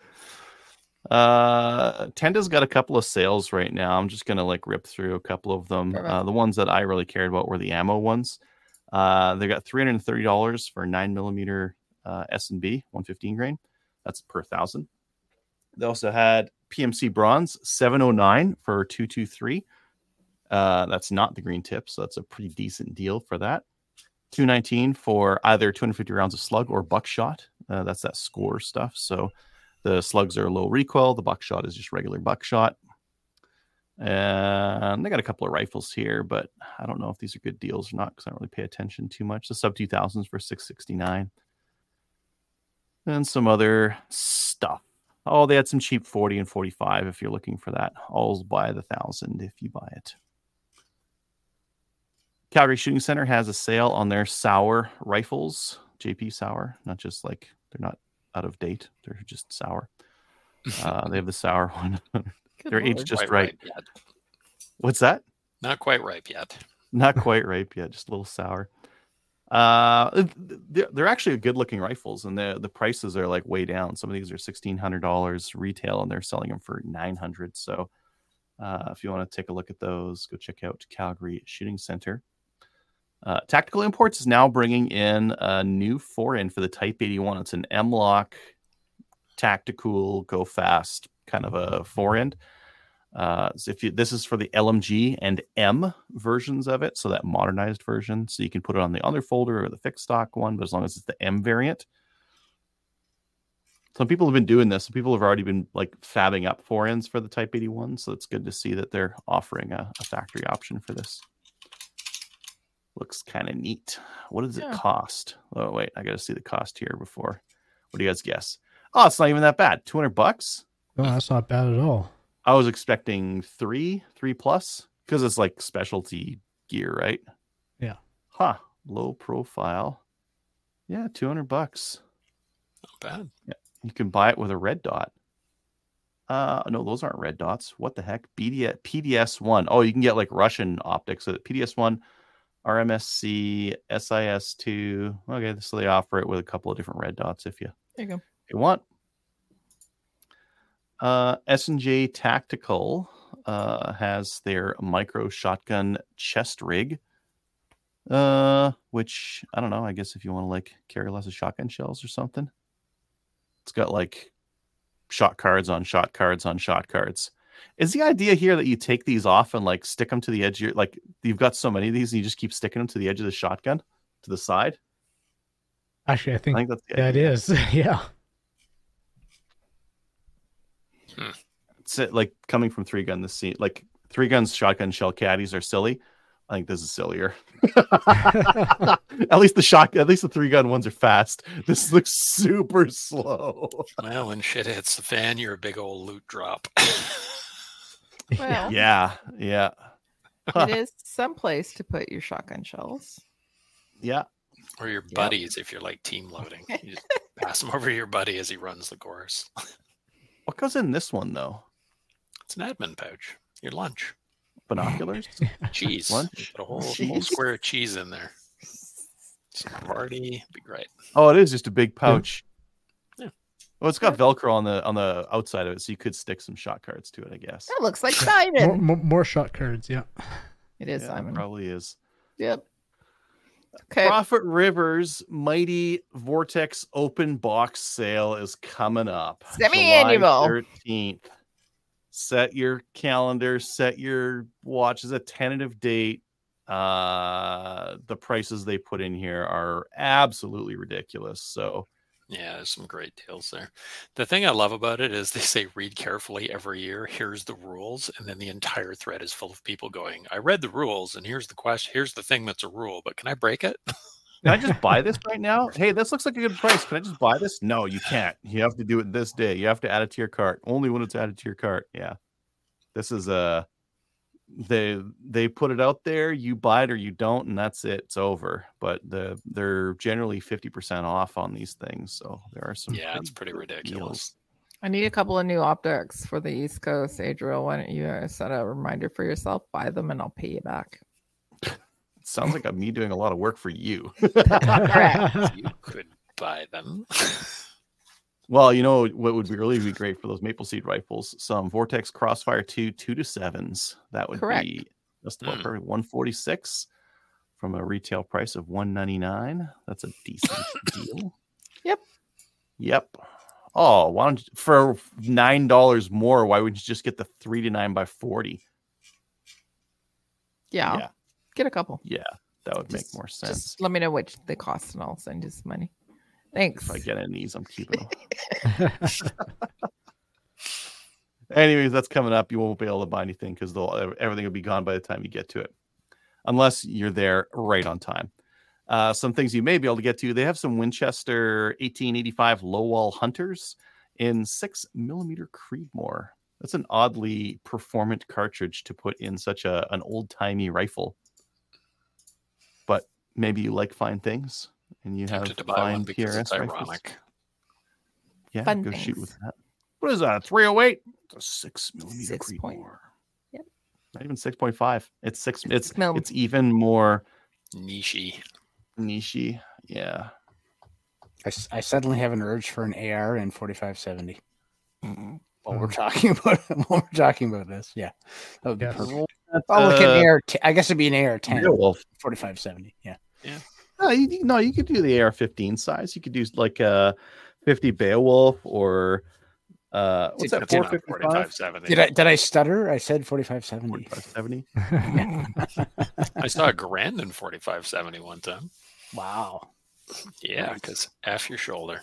Tenda's got a couple of sales right now. I'm just gonna like rip through a couple of them. Perfect. The ones that I really cared about were the ammo ones. They got $330 for 9mm S&B 115 grain. That's per 1,000. They also had PMC bronze 709 for 223. That's not the green tip, so that's a pretty decent deal for that. 219 for either 250 rounds of slug or buckshot. That's that score stuff. So the slugs are low recoil. The buckshot is just regular buckshot. And they got a couple of rifles here, but I don't know if these are good deals or not because I don't really pay attention too much. The sub 2000s for 669. And some other stuff. Oh, they had some cheap 40 and 45 if you're looking for that. All's by the 1,000 if you buy it. Calgary Shooting Center has a sale on their Sauer rifles. JP Sauer, not just like they're not out of date. They're just sour. They have the Sauer one. Good They're Lord. aged just Quite right. ripe yet. What's that? Not quite ripe yet. Not quite ripe yet, just a little sour. They're actually good looking rifles, and the prices are like way down. Some of these are $1,600 retail, and they're selling them for $900. So if you want to take a look at those, go check out Calgary Shooting Center. Tactical Imports is now bringing in a new forend for the Type 81. It's an M-Lock tactical, go fast kind of a forend. So this is for the LMG and M versions of it, so that modernized version. So you can put it on the other folder or the fixed stock one, but as long as it's the M variant. Some people have been doing this. Some people have already been like fabbing up forends for the Type 81, so it's good to see that they're offering a factory option for this. Looks kind of neat. What does it cost? Oh wait, I got to see the cost here before. What do you guys guess? Oh, it's not even that bad. $200. No, that's not bad at all. I was expecting three plus, because it's like specialty gear, right? Yeah. Huh. Low profile. Yeah, $200. Not bad. Yeah. You can buy it with a red dot. No, those aren't red dots. What the heck? PDS-1. Oh, you can get like Russian optics. So PDS-1, RMSC, SIS-2. Okay, so they offer it with a couple of different red dots if you want. S&J Tactical has their micro shotgun chest rig, which I don't know. I guess if you want to like carry lots of shotgun shells or something, it's got like shot cards on shot cards on shot cards. Is the idea here that you take these off and like stick them to the edge of your, like you've got so many of these and you just keep sticking them to the edge of the shotgun to the side? Actually, I think that's the that idea. is. Yeah. It's like coming from 3-gun, the scene, like 3-guns shotgun shell caddies are silly. I think this is sillier. At least the 3-gun ones are fast. This looks super slow. Well, when shit hits the fan, you're a big old loot drop. Well, Yeah. it is someplace to put your shotgun shells. Yeah. Or your buddies if you're like team loading. You just pass them over to your buddy as he runs the course. What goes in this one though? It's an admin pouch. Your lunch. Binoculars? Cheese. Lunch? Put a whole square of cheese in there. Some party. Be great. Oh, it is just a big pouch. Yeah. Well, it's got Velcro on the outside of it, so you could stick some shot cards to it, I guess. That looks like Simon. More shot cards, yeah. It is Yeah, Simon. it probably is. Yep. Okay. Prophet Rivers Mighty Vortex open box sale is coming up. Semi-annual. July 13th. Set your calendar, set your watch as a tentative date. The prices they put in here are absolutely ridiculous. So Yeah, there's some great deals there. The thing I love about it is they say read carefully every year. Here's the rules, and then the entire thread is full of people going, "I read the rules, and here's the question. Here's the thing that's a rule, but can I break it?" can I just buy this right now? Hey, this looks like a good price. Can I just buy this? No, you can't. You have to do it this day. You have to add it to your cart. Only when it's added to your cart. Yeah. This is they put it out there, you buy it or you don't, and that's it. It's over. But they're generally 50% off on these things. So there are some It's pretty ridiculous. deals. I need a couple of new optics for the East Coast. Adriel, why don't you set a reminder for yourself? Buy them and I'll pay you back. Sounds like me doing a lot of work for you. Correct. You could buy them. Well, you know what would be great for those Maple Seed rifles? Some Vortex Crossfire 2 2-7s. That would Correct. be just about perfect. 146 from a retail price of $199. That's a decent deal. Yep. Oh, why don't you, for $9 more? Why wouldn't you just get the 3-9 by 40? Yeah. Get a couple. Yeah, that would make Just- more sense. Just let me know what they cost and I'll send you some money. Thanks. If I get any of these, I'm keeping them. Anyways, that's coming up. You won't be able to buy anything because everything will be gone by the time you get to it, unless you're there right on time. Some things you may be able to get to. They have some Winchester 1885 low wall hunters in 6mm Creedmoor. That's an oddly performant cartridge to put in such an old timey rifle. But maybe you like fine things and you have Tempted to buy fine one because PRS it's rifles. ironic. Yeah, Fun go shoot things. with that. What is that? A 308? It's a 6mm 6 point. Creedmoor. Yep. Not even 6.5. It's 6. It's mil. it's even more Nichey. nichey. Yeah. I suddenly have an urge for an AR in 4570. While we're talking about this, yeah, that would be Yes. perfect. Oh, look at AR. I guess it'd be an AR 10. Beowulf. 4570. Yeah. No, you could do the AR-15 size. You could do like a 50 Beowulf or what's that? That's not 455? 4570. Did I stutter? I said 4570. 4570. I saw a Grandin 4570 one time. Wow. Yeah, because F your shoulder.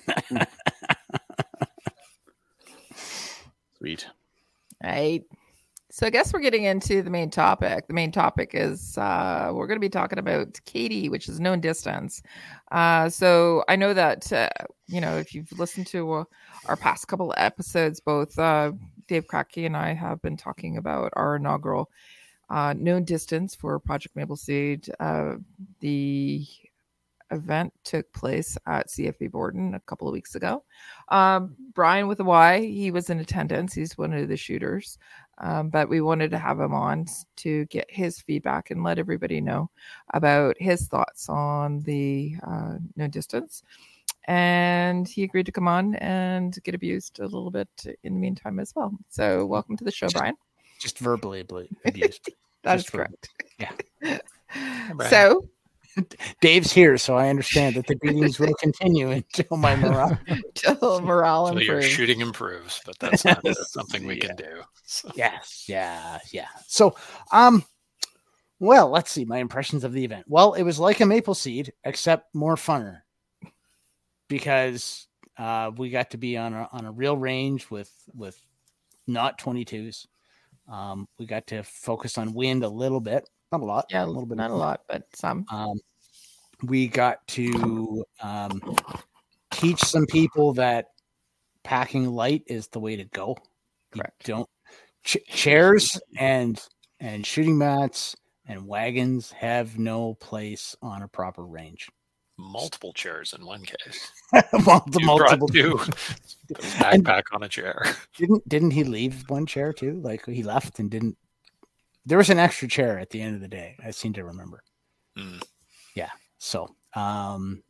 Sweet. Right. So I guess we're getting into the main topic. The main topic is we're going to be talking about Katie, which is known distance. So I know that, if you've listened to our past couple of episodes, both Dave Kracke and I have been talking about our inaugural known distance for Project Maple Seed. The event took place at CFB Borden a couple of weeks ago. Brian with a Y, he was in attendance. He's one of the shooters. But we wanted to have him on to get his feedback and let everybody know about his thoughts on the no distance. And he agreed to come on and get abused a little bit in the meantime as well. So welcome to the show, Brian. Just verbally abused. That is Just verbally. correct. Yeah. Brian. So Dave's here, so I understand that the beatings will continue until my morale. till morale So your improves. shooting improves, but that's not something we can do. So. Yes, yeah. So, well, let's see my impressions of the event. Well, it was like a Maple Seed, except more funner, because we got to be on a real range with not 22s. We got to focus on wind a little bit, not a lot, Yeah, a little bit, not a lot, but some. We got to teach some people that packing light is the way to go. Correct. You don't chairs and shooting mats and wagons have no place on a proper range. Multiple chairs in one case. multiple. You brought two. Backpack on a chair. Didn't he leave one chair too? Like he left and didn't. There was an extra chair at the end of the day. I seem to remember. Mm. Yeah. So, no,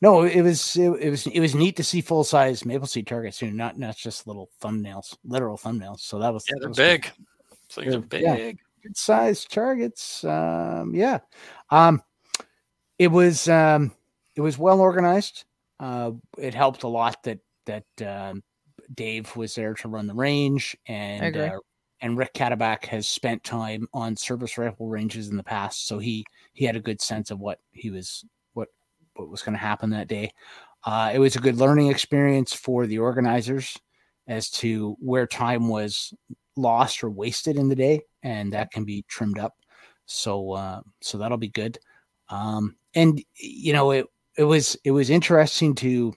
No, it was neat to see full size maple seed targets too, not just little thumbnails, literal thumbnails. So that was Yeah, they're that was big. cool. Things are big. Yeah. Good size targets. Yeah. It was well organized. It helped a lot that Dave was there to run the range, and Rick Cataback has spent time on service rifle ranges in the past, so he had a good sense of what was going to happen that day. It was a good learning experience for the organizers as to where time was lost or wasted in the day, and that can be trimmed up. So that'll be good. And you know, it was interesting to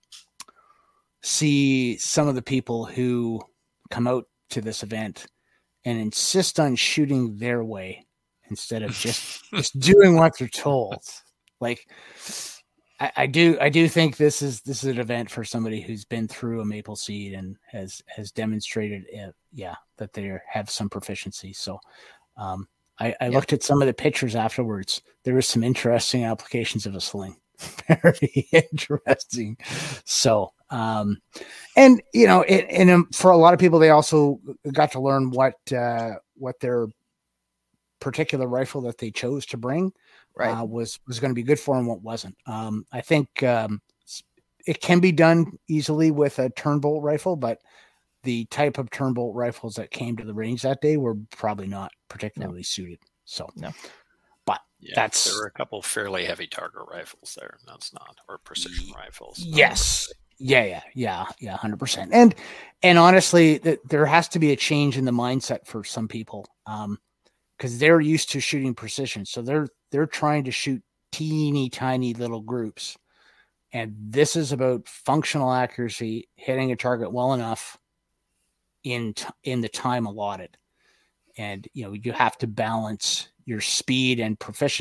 see some of the people who come out to this event and insist on shooting their way instead of just doing what they're told. Like, I do think this is an event for somebody who's been through a maple seed and has demonstrated that they have some proficiency. So I looked at some of the pictures afterwards. There was some interesting applications of a sling. Very interesting. So and you know, for a lot of people, they also got to learn what their particular rifle that they chose to bring was going to be good for and what wasn't. I think it can be done easily with a Turnbolt rifle, but the type of Turnbolt rifles that came to the range that day were probably not particularly suited. So but there were a couple fairly heavy target rifles there. That's not, or precision rifles. Yes. Yeah, 100%. And honestly, there has to be a change in the mindset for some people, because they're used to shooting precision, so they're trying to shoot teeny tiny little groups, and this is about functional accuracy, hitting a target well enough in the time allotted. And you know, you have to balance your speed and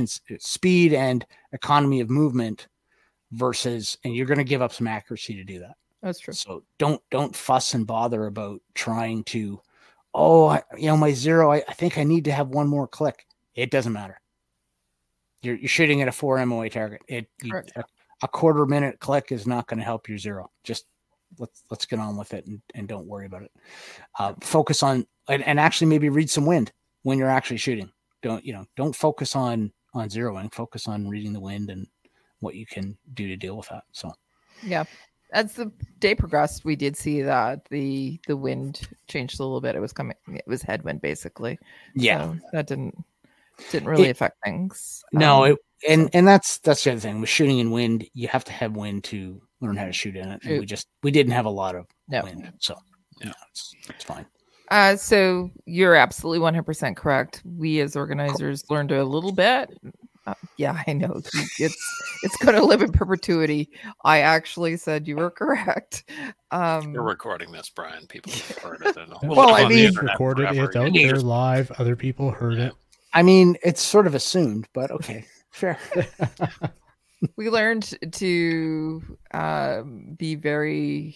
economy of movement versus, and you're going to give up some accuracy to do that. That's true. So don't fuss and bother about trying to, my zero, I think I need to have one more click. It doesn't matter. You're shooting at a 4 MOA target. A quarter minute click is not going to help your zero. Just let's get on with it and don't worry about it. Focus on, and actually maybe read some wind when you're actually shooting. Don't focus on zeroing. Focus on reading the wind and what you can do to deal with that. So yeah, as the day progressed, we did see that the wind changed a little bit. It was headwind basically. Yeah, so that didn't really affect things. No, and that's the other thing with shooting in wind. You have to have wind to learn how to shoot in it. And we didn't have a lot of wind, so it's fine. So you're absolutely 100% correct. We as organizers learned a little bit. Yeah, I know. It's going to live in perpetuity. I actually said you were correct. You're recording this, Brian. People have heard it. I mean, recorded. It's out there live. Other people heard it. I mean, it's sort of assumed, but okay, fair. We learned to be very.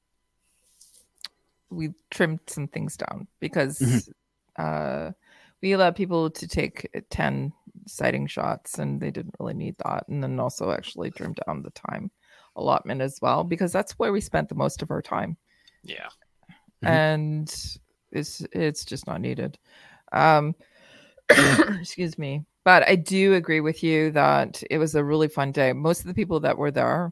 We trimmed some things down because we allowed people to take 10 sighting shots, and they didn't really need that. And then also actually trimmed down the time allotment as well, because that's where we spent the most of our time. Yeah. And it's just not needed. Excuse me. But I do agree with you that it was a really fun day. Most of the people that were there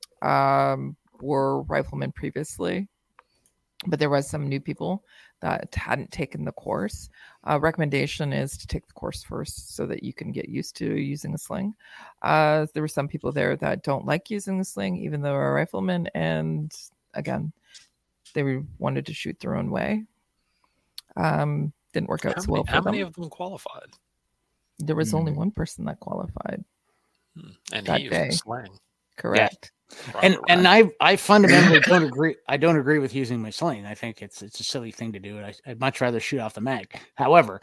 were riflemen previously, but there was some new people that hadn't taken the course. Recommendation is to take the course first so that you can get used to using a sling. There were some people there that don't like using the sling, even though they're riflemen. And again, they wanted to shoot their own way. Didn't work out so well for them. How many of them qualified? There was only one person that qualified. And he used a sling. Correct. Yeah. And I fundamentally don't agree. I don't agree with using my sling. I think it's a silly thing to do. I'd much rather shoot off the mag. However,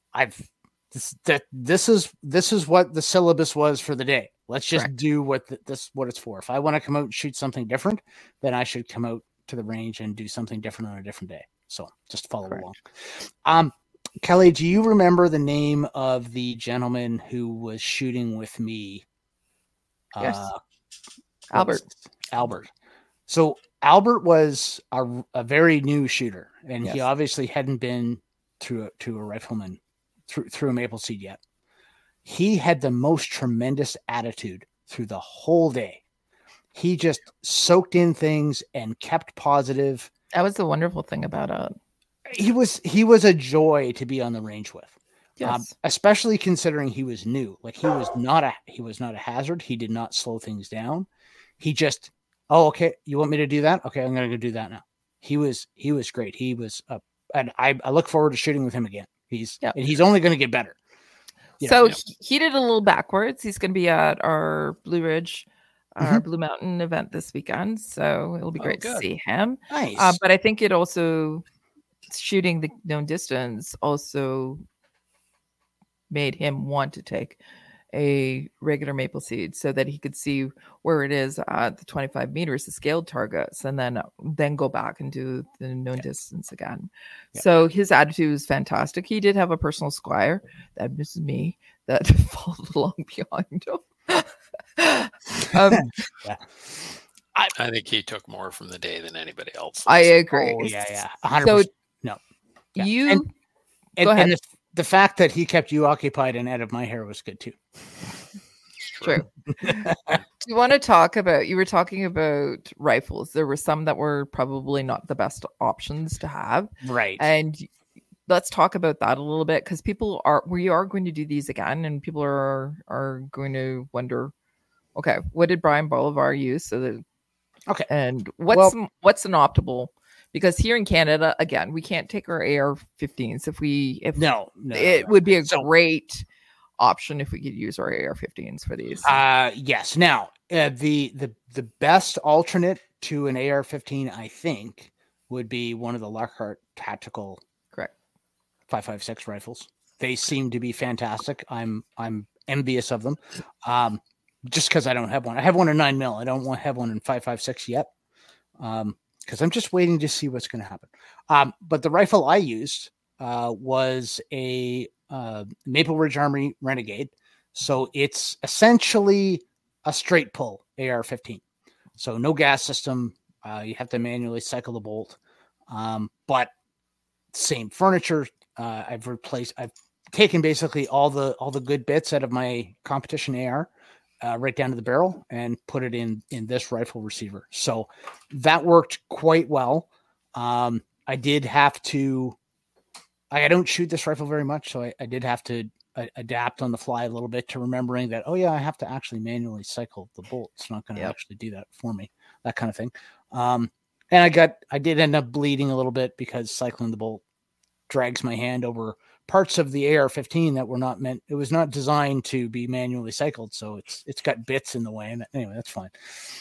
this is what the syllabus was for the day. Let's just do what it's for. If I want to come out and shoot something different, then I should come out to the range and do something different on a different day. So just follow along. Kelly, do you remember the name of the gentleman who was shooting with me? Yes. Albert. Albert. So Albert was a very new shooter, and he Yes. obviously hadn't been to a rifleman through a maple seed yet. He had the most tremendous attitude through the whole day. He just soaked in things and kept positive. That was the wonderful thing about it. He was a joy to be on the range with. Yes. Especially considering he was new. Like he was not a hazard. He did not slow things down. He just, oh, okay, you want me to do that? Okay, I'm going to go do that now. He was great. He was and I look forward to shooting with him again. He's only going to get better. So he did a little backwards. He's going to be at our Blue Ridge, our Blue Mountain event this weekend. So it'll be great to see him. Nice. But I think it also, shooting the known distance also made him want to take a regular maple seed so that he could see where it is at the 25 meters, the scaled targets, and then go back and do the known distance again. Yeah. So his attitude was fantastic. He did have a personal squire, that was me, that followed along behind him. I think he took more from the day than anybody else. I agree. Oh, yeah. 100%. So no. Yeah. And, go ahead. And the fact that he kept you occupied and out of my hair was good too. True. Do you want to talk about, you were talking about rifles. There were some that were probably not the best options to have. Right. And let's talk about that a little bit, because we are going to do these again, and people are going to wonder, okay, what did Brian Bolivar use? Okay. And what's an optimal? Because here in Canada, again, we can't take our AR-15s. If no, it would be a great option if we could use our AR-15s for these. Yes. Now, the best alternate to an AR-15, I think, would be one of the Lockhart Tactical, correct, 5.56 rifles. They seem to be fantastic. I'm envious of them. Just because I don't have one. I have one in 9mm. I don't have one in 5.56 yet. Because I'm just waiting to see what's going to happen. But the rifle I used was a Maple Ridge Armory Renegade. So it's essentially a straight pull AR-15. So no gas system. You have to manually cycle the bolt. But same furniture. I've taken basically all the good bits out of my competition AR. Right down to the barrel and put it in this rifle receiver. So that worked quite well. I did have to, I don't shoot this rifle very much. So I did have to adapt on the fly a little bit to remembering that, oh yeah, I have to actually manually cycle the bolt. It's not going to actually do that for me, that kind of thing. And I did end up bleeding a little bit because cycling the bolt drags my hand over parts of the AR-15 that were not meant. It was not designed to be manually cycled, so it's got bits in the way. And anyway, that's fine.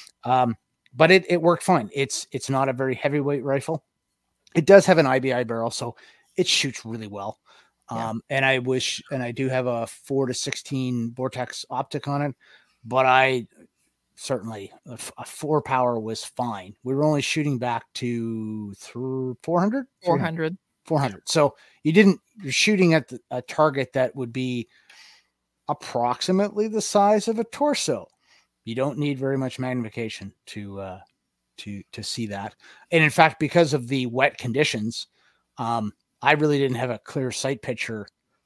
But it worked fine. It's not a very heavyweight rifle. It does have an IBI barrel, so it shoots really well. And I do have a 4-16 Vortex optic on it, but I certainly a 4 power was fine. We were only shooting back to 400. 400. So you're shooting at a target that would be approximately the size of a torso. You don't need very much magnification to see that. And in fact, because of the wet conditions, I really didn't have a clear sight picture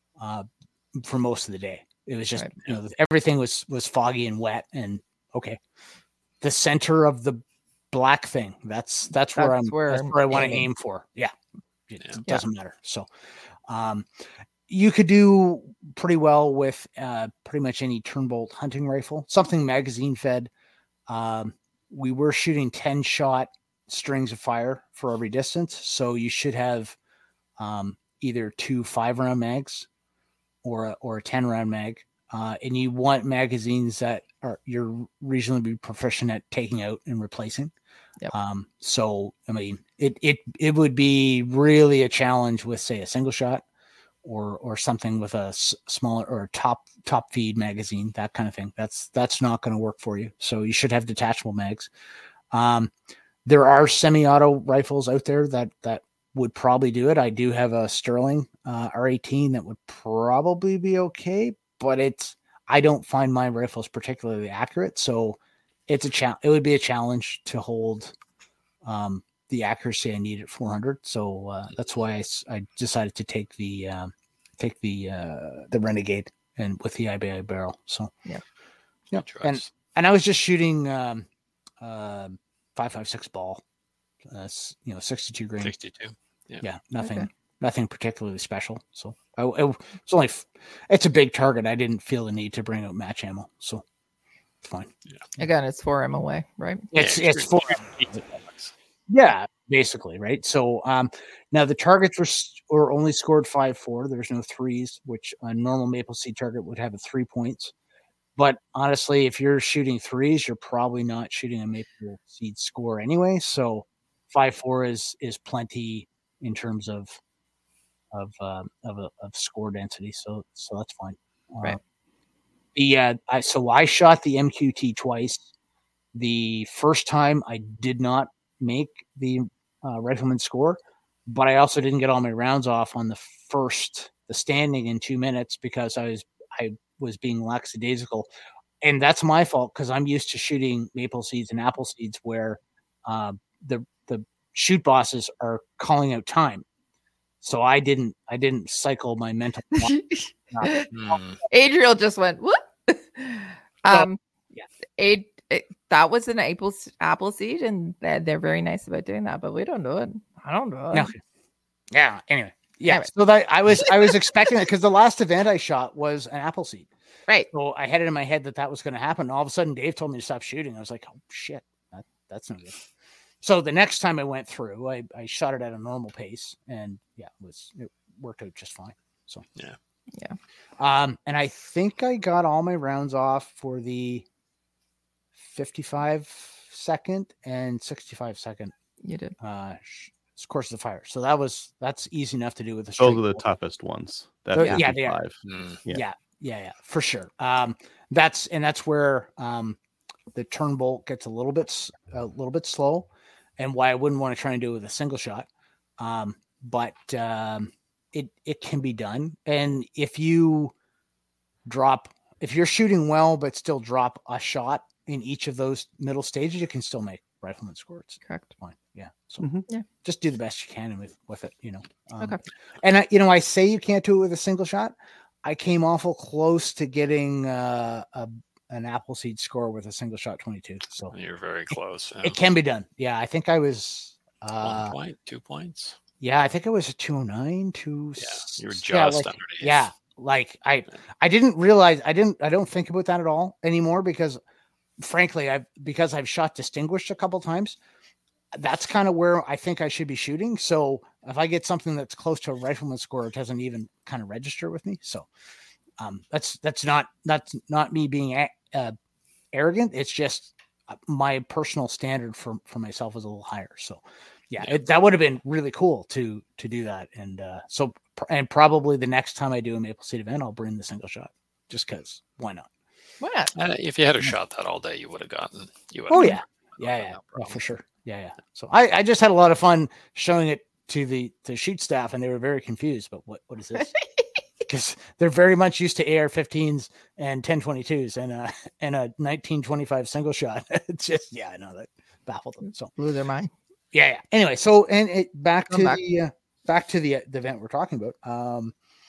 for most of the day. It was just, everything was foggy and wet, and okay. The center of the black thing, that's where I want to aim for. Yeah. It doesn't matter. So, you could do pretty well with pretty much any Turnbolt hunting rifle, something magazine fed. We were shooting 10-shot strings of fire for every distance. So you should have either 2 5-round mags or a 10-round mag. And you want magazines that you're reasonably proficient at taking out and replacing. Yep. So, I mean, it would be really a challenge with, say, a single shot or something with a smaller or top feed magazine, that kind of thing. That's not going to work for you. So you should have detachable mags. There are semi-auto rifles out there that would probably do it. I do have a Sterling R18 that would probably be okay, but I don't find my rifles particularly accurate. So it's a challenge. It would be a challenge to hold the accuracy I need at 400. So that's why I decided to take the Renegade and with the IBI barrel. So yeah. And I was just shooting 5.56 ball, 62 grain. 62. Yeah, nothing particularly special. So it's a big target. I didn't feel the need to bring out match ammo, so it's fine. Yeah. Again, it's 4 MOA, right? It's 4. Yeah, basically, right. So now the targets were only scored 5.4. There's no threes, which a normal Maple Seed target would have a 3 points. But honestly, if you're shooting threes, you're probably not shooting a Maple Seed score anyway. So 5.4 is plenty in terms of score density. So that's fine. Right. So I shot the MQT twice. The first time I did not make the rifleman score, but I also didn't get all my rounds off on the standing in 2 minutes because I was being lackadaisical, and that's my fault because I'm used to shooting Maple Seeds and Apple Seeds where the shoot bosses are calling out time. So I didn't cycle my mental. Adriel just went what? That was an apple seed, and they're very nice about doing that, but we don't do it. I don't do it. No. Yeah. Anyway. Yeah. So that I was expecting it because the last event I shot was an apple seed. Right. So I had it in my head that was going to happen. All of a sudden, Dave told me to stop shooting. I was like, oh shit, that's not good. So the next time I went through, I shot it at a normal pace, and it worked out just fine. So yeah. And I think I got all my rounds off for the 55-second and 65-second. You did. Course of fire. So that's easy enough to do with the. Those are the toughest ones. That 55. Yeah, for sure. That's where the turn bolt gets a little bit slow, and why I wouldn't want to try and do it with a single shot. But it can be done, and if you're shooting well but still drop a shot in each of those middle stages, you can still make rifleman scores. Correct. Fine. Yeah. So just do the best you can with it, Okay. And I say you can't do it with a single shot. I came awful close to getting an Appleseed score with a single shot 22. So you're very close. Yeah. It can be done. Yeah, I think I was 1 point, 2 points. Yeah, I think it was a 209, you were just underneath. Yeah, like I didn't realize I don't think about that at all anymore because frankly, because I've shot distinguished a couple times. That's kind of where I think I should be shooting. So if I get something that's close to a rifleman score, it doesn't even kind of register with me. So that's not me being arrogant. It's just my personal standard for myself is a little higher. So that would have been really cool to do that. And and probably the next time I do a Maple Seed event, I'll bring the single shot just because why not? Why not? If you had a shot that all day, you would have gotten. Yeah, for sure. Yeah. So I just had a lot of fun showing it to the shoot staff, and they were very confused. But what is this? Because they're very much used to AR-15s and 10-22s and a 1925 single shot. It's just I know that baffled them. So blew their mind. Yeah. Anyway, so back to the event we're talking about.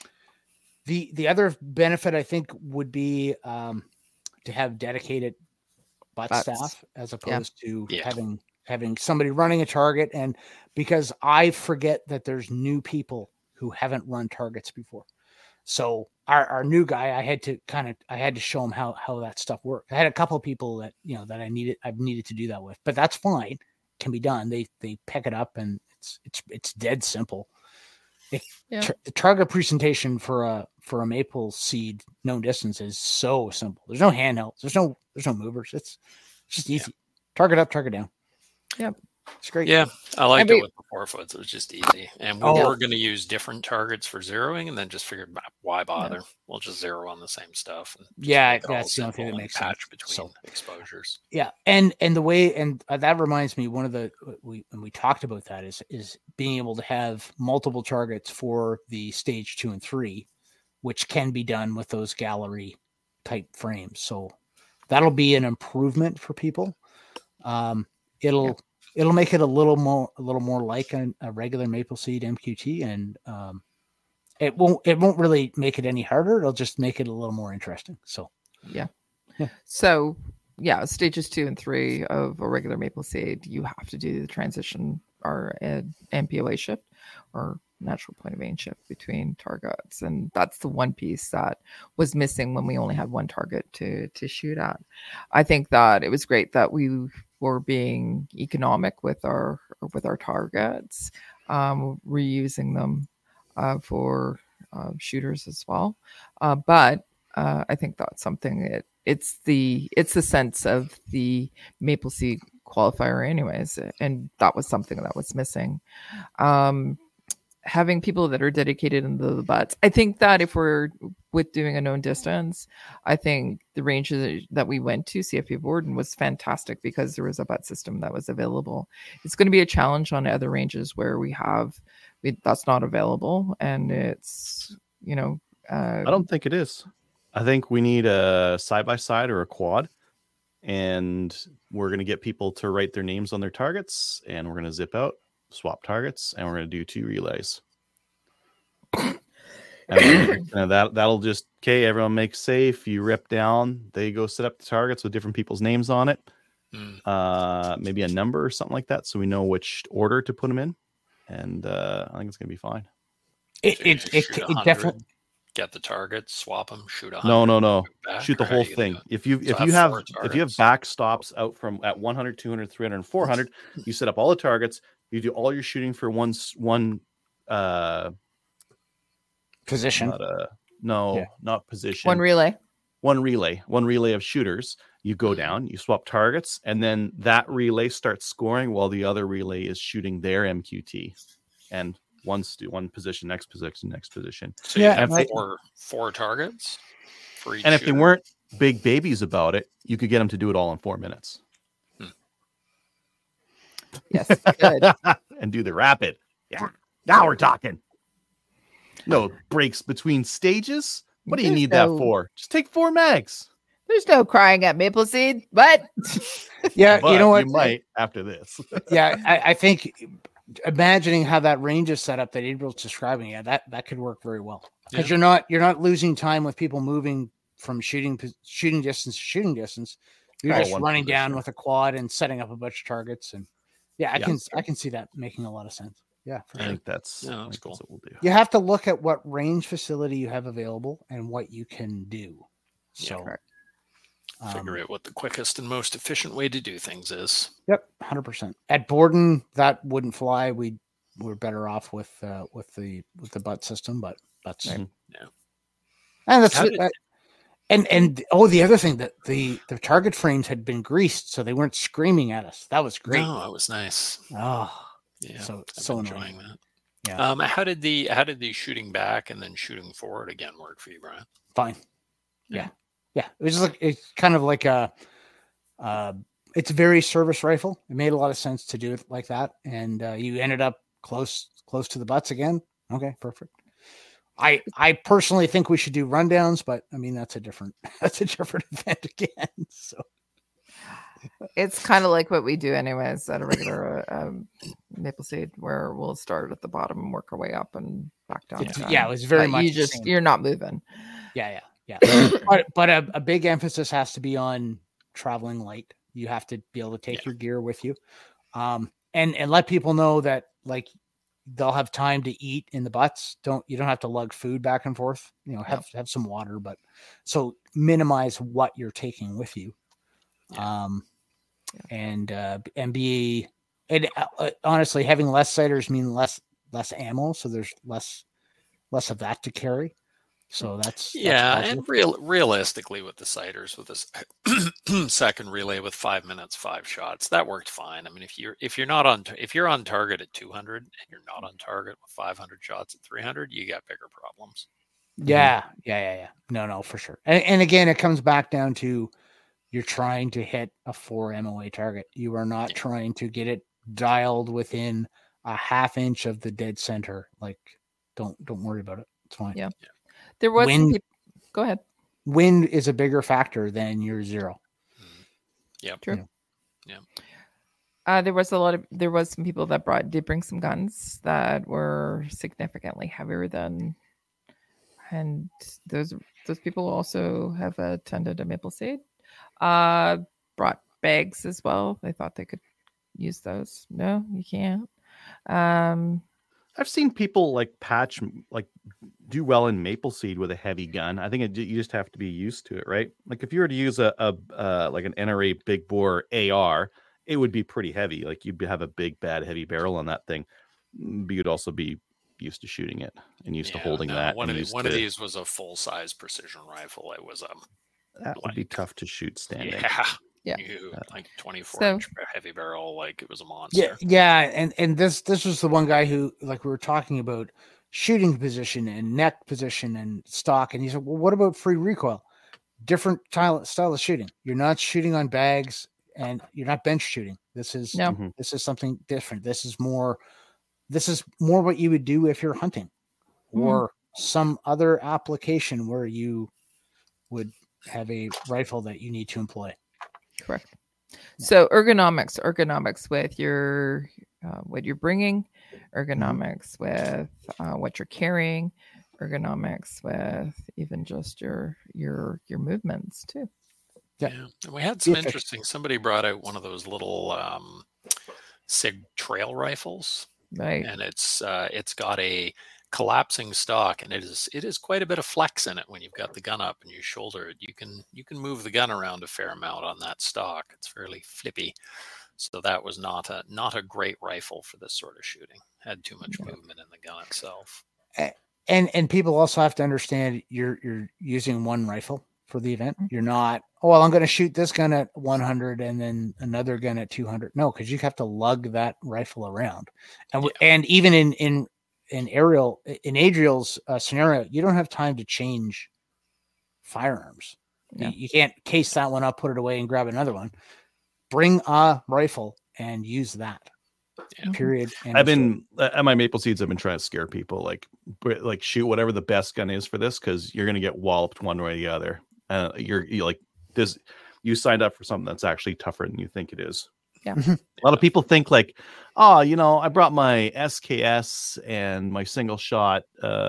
The other benefit I think would be to have dedicated butt staff as opposed to having somebody running a target, and because I forget that there's new people who haven't run targets before. So our new guy, I had to show him how that stuff worked. I had a couple of people that I've needed to do that with, but that's fine. It can be done. They pick it up and it's dead simple. The target presentation for a Maple Seed known distance is so simple. There's no handhelds. There's no movers. It's just easy. Target up, target down. Yep. It's great. Yeah, I liked it with the 4-foots. It was just easy. And we were going to use different targets for zeroing, and then just figured, why bother? We'll just zero on the same stuff. And that's the only thing that makes sense. Patch between exposures. Yeah, and the way, and that reminds me, one of the when we talked about that is being able to have multiple targets for the stage 2 and 3, which can be done with those gallery type frames. So that'll be an improvement for people. It'll make it a little more like a regular maple seed MQT, and it won't really make it any harder. It'll just make it a little more interesting. So Yeah. Yeah. So stages 2 and 3 of a regular maple seed, you have to do the transition or an MPOA shift or natural point of aim shift between targets, and that's the one piece that was missing when we only had one target to shoot at. I think that it was great that we were being economic with our targets, reusing them for shooters as well, but I think that's something it's the sense of the maple seed qualifier anyways, and that was something that was missing. Having people that are dedicated into the butts. I think that if we're with doing a known distance, I think the range that we went to, CFP Borden, was fantastic because there was a butt system that was available. It's going to be a challenge on other ranges where that's not available, and it's I don't think it is. I think we need a side-by-side or a quad, and we're going to get people to write their names on their targets, and we're going to zip out, swap targets, and we're going to do 2 relays. And that'll just, okay, everyone makes safe, you rip down, they go set up the targets with different people's names on it, maybe a number or something like that, so we know which order to put them in, and I think it's going to be fine. It definitely get the targets, swap them, shoot 100. No. Back, shoot the whole thing. If you have back stops out from at 100, 200, 300, and 400, you set up all the targets. You do all your shooting for one position. Not position. One relay of shooters. You go down, you swap targets, and then that relay starts scoring while the other relay is shooting their MQT. And one position, next position. So you have four targets for each. And if shooter. they weren't big babies about it, you could get them to do it all in 4 minutes. Yes, good. And do the rapid. Yeah, now we're talking. No breaks between stages. What do you need that for? Just take 4 mags. There's no crying at maple seed, but yeah, but you know what? You might after this. Yeah, I think imagining how that range is set up that April's describing, that could work very well, because you're not losing time with people moving from shooting distance to shooting distance. You're just running down with a quad and setting up a bunch of targets, and I can see that making a lot of sense. Yeah, I think that's cool. That's what we'll do. You have to look at what range facility you have available and what you can do. So figure out what the quickest and most efficient way to do things is. Yep, 100%. At Borden, that wouldn't fly. We're better off with the butt system, but that's and that's and the other thing, that the target frames had been greased, so they weren't screaming at us. That was great. No, it was nice. Oh, yeah, so enjoying that. Yeah. How did the shooting back and then shooting forward again work for you, Brian? Fine. Yeah. It was it's kind of like it's a very service rifle. It made a lot of sense to do it like that, and you ended up close to the butts again. Okay, perfect. I personally think we should do rundowns, but I mean that's a different event again. So it's kind of like what we do anyways at a regular maple seed, where we'll start at the bottom and work our way up and back down. It was very much you're not moving. Yeah. but a big emphasis has to be on traveling light. You have to be able to take your gear with you, and let people know that like they'll have time to eat in the butts. You don't have to lug food back and forth. Have some water, but so minimize what you're taking with you. And be honestly, having less sighters mean less ammo, so there's less of that to carry. So that's and realistically with the sighters, with this second relay with 5 minutes, 5 shots, that worked fine. I mean, if you're on target at 200 and you're not on target with 500 shots at 300, you got bigger problems. Yeah. No, for sure. And again, it comes back down to you're trying to hit a 4 MOA target. You are not trying to get it dialed within a half inch of the dead center. Like, don't worry about it. It's fine. Yeah. There was wind. Go ahead. Wind is a bigger factor than your zero. Yep. True. Yeah. There was some people that did bring some guns that were significantly heavier than, and those people also have attended a Maple Seed. Brought bags as well. They thought they could use those. No, you can't. I've seen people like patch, like do well in Maple Seed with a heavy gun. I think you just have to be used to it, right? Like if you were to use a like an NRA big bore AR, it would be pretty heavy. Like you'd have a big bad heavy barrel on that thing, but you'd also be used to shooting it and used to holding that. One of these was a full size precision rifle. It was that would be tough to shoot standing. Yeah. Like 24-inch heavy barrel, like it was a Yeah, monster. yeah, and this was the one guy who, like we were talking about, shooting position and neck position and stock, and he said, "Well, what about free recoil? Different style of shooting. You're not shooting on bags, and you're not bench shooting. This is this is something different. This is more what you would do if you're hunting, or some other application where you would have a rifle that you need to employ." Correct. So ergonomics with your what you're bringing, ergonomics with what you're carrying, ergonomics with even just your movements too. Yeah. And we had some interesting. Somebody brought out one of those little SIG trail rifles, right? And it's got a collapsing stock, and it is quite a bit of flex in it when you've got the gun up and you shoulder it. You can move the gun around a fair amount on that stock. It's fairly flippy. So that was not a great rifle for this sort of shooting. Had too much movement in the gun itself. And people also have to understand you're using one rifle for the event. You're not, oh, well, I'm going to shoot this gun at 100 and then another gun at 200. No, because you have to lug that rifle around. And even in Adriel's scenario, you don't have time to change firearms. No. You can't case that one up, put it away, and grab another one. Bring a rifle and use that. Yeah. Period. I've been at my Maple Seeds. I've been trying to scare people, like shoot whatever the best gun is for this, because you're gonna get walloped one way or the other. You're like this. You signed up for something that's actually tougher than you think it is. Yeah. A lot of people think like, oh, I brought my SKS and my single shot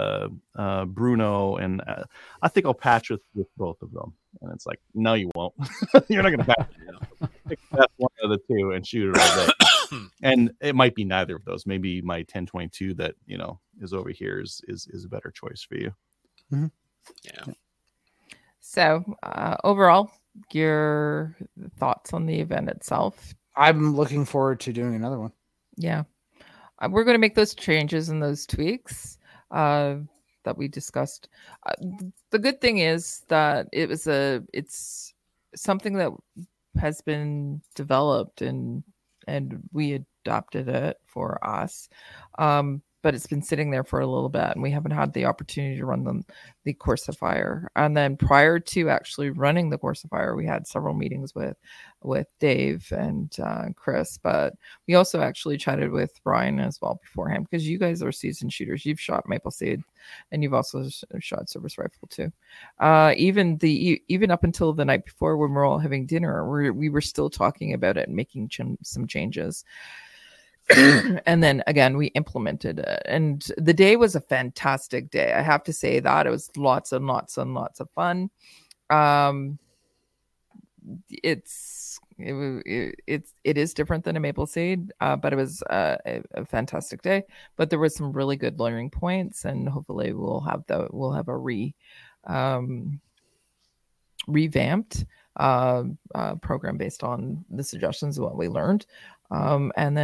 Bruno, and I think I'll patch with both of them. And it's like, no, you won't. You're not going to patch. Pick the best one of the two and shoot it all day. And it might be neither of those. Maybe my 1022 that is over here is a better choice for you. Mm-hmm. Yeah. So overall, your thoughts on the event itself? I'm looking forward to doing another one. Yeah. We're going to make those changes and those tweaks that we discussed. The good thing is that it's something that has been developed and we adopted it for us. But it's been sitting there for a little bit, and we haven't had the opportunity to run the Course of Fire. And then prior to actually running the Course of Fire, we had several meetings with Dave and Chris, but we also actually chatted with Brian as well beforehand, because you guys are seasoned shooters. You've shot Maple Seed, and you've also shot Service Rifle too. Even up until the night before, when we're all having dinner, we were still talking about it and making some changes. And then again, we implemented it, and the day was a fantastic day. I have to say that it was lots and lots and lots of fun. It is different than a Maple Seed, but it was a fantastic day. But there was some really good learning points, and hopefully we'll have a revamped program based on the suggestions of what we learned, and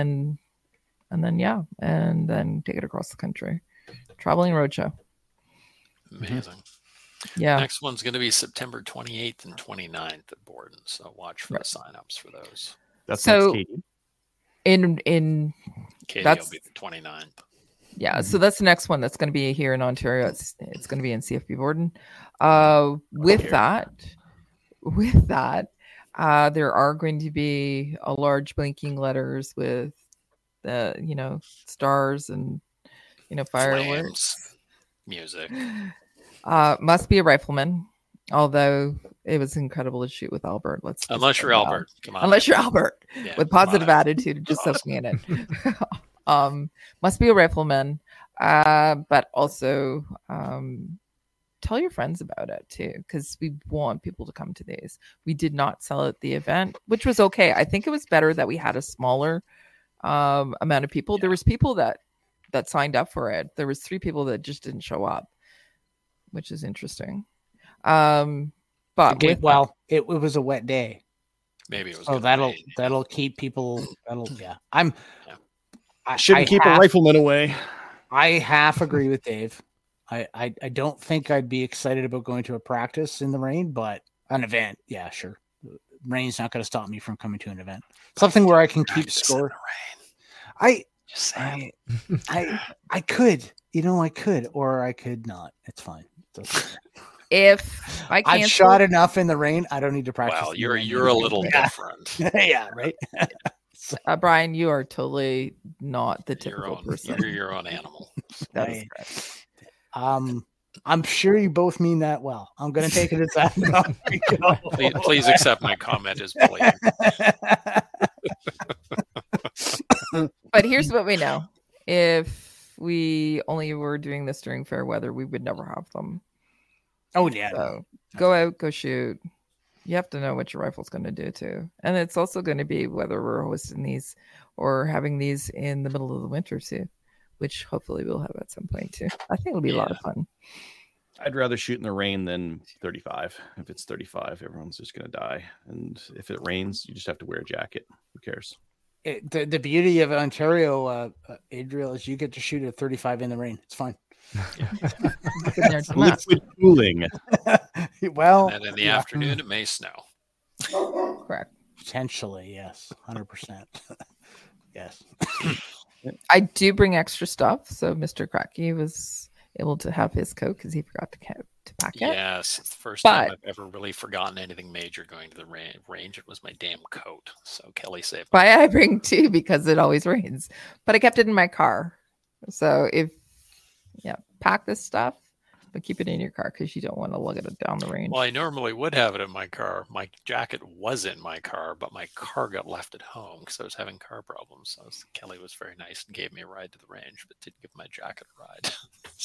then take it across the country. Traveling roadshow. Amazing. Yeah. Next one's going to be September 28th and 29th at Borden. So watch for the signups for those. That's so Katie. Katie will be the 29th. Yeah. So that's the next one that's going to be here in Ontario. It's going to be in CFB Borden. With that, there are going to be a large blinking letters with stars and fireworks, music. Must be a rifleman, although It was incredible to shoot with Albert. Unless you're Albert. Come on. Unless you're Albert Yeah, with come positive on. attitude, just soaking in it. Must be a rifleman, but also tell your friends about it too, because we want people to come to these. We did not sell at the event, which was okay. I think it was better that we had a smaller amount of people. There was people that signed up for it. There was 3 people that just didn't show up, which is interesting. But it was a wet day. Maybe it was. So gonna rain. that'll keep people. Yeah. I Shouldn't keep a rifleman away. I half agree with Dave. I don't think I'd be excited about going to a practice in the rain, but an event, yeah, sure. Rain's not going to stop me from coming to an event. Something where I can keep Practice in score. the rain. Just saying. I could, I could, or I could not. It's fine. if I I've cancel, shot enough in the rain. I don't need to practice. Well, in the rain. you're a little different. Yeah, right. Brian, you are totally not the Your typical own, person. you're your own animal. That is Right. correct. I'm sure you both mean that well. I'm going to take it as that. No, we go. Please accept my comment as bullying. But here's what we know: if we only were doing this during fair weather, we would never have them. Oh yeah. So go out, go shoot. You have to know what your rifle's going to do too, and it's also going to be whether we're hosting these or having these in the middle of the winter too, which hopefully we'll have at some point too. I think it'll be a lot of fun. I'd rather shoot in the rain than 35. If it's 35, everyone's just going to die. And if it rains, you just have to wear a jacket. Who cares? The beauty of Ontario, Adriel, is you get to shoot at 35 in the rain. It's fine. Liquid cooling. Well, And in the afternoon, it may snow. Correct. potentially, yes, 100%. Yes. I do bring extra stuff, so Mr. Cracky was able to have his coat because he forgot to pack it. Yes, it's the first time I've ever really forgotten anything major going to the range. It was my damn coat. So Kelly saved me. But I bring two because it always rains. But I kept it in my car. So pack this stuff, but keep it in your car because you don't want to lug it down the range. Well, I normally would have it in my car. My jacket was in my car, but my car got left at home because I was having car problems. So Kelly was very nice and gave me a ride to the range, but didn't give my jacket a ride.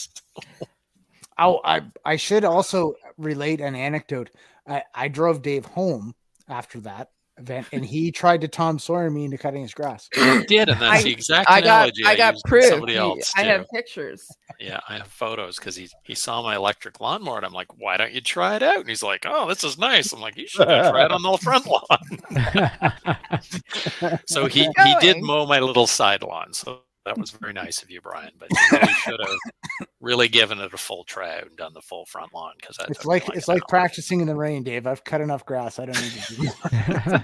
I should also relate an anecdote. I drove Dave home after that event, and he tried to Tom Sawyer me into cutting his grass. He did, and that's the exact I analogy got used proof. with somebody else. I too. have pictures. Yeah, I have photos because he saw my electric lawnmower, and I'm like, why don't you try it out? And he's like, oh, this is nice. I'm like, you should try it on the front lawn. So he did mow my little side lawn. So that was very nice of you, Brian. But you really should have really given it a full try out and done the full front lawn because It's like practicing in the rain, Dave. I've cut enough grass. I don't need to do that.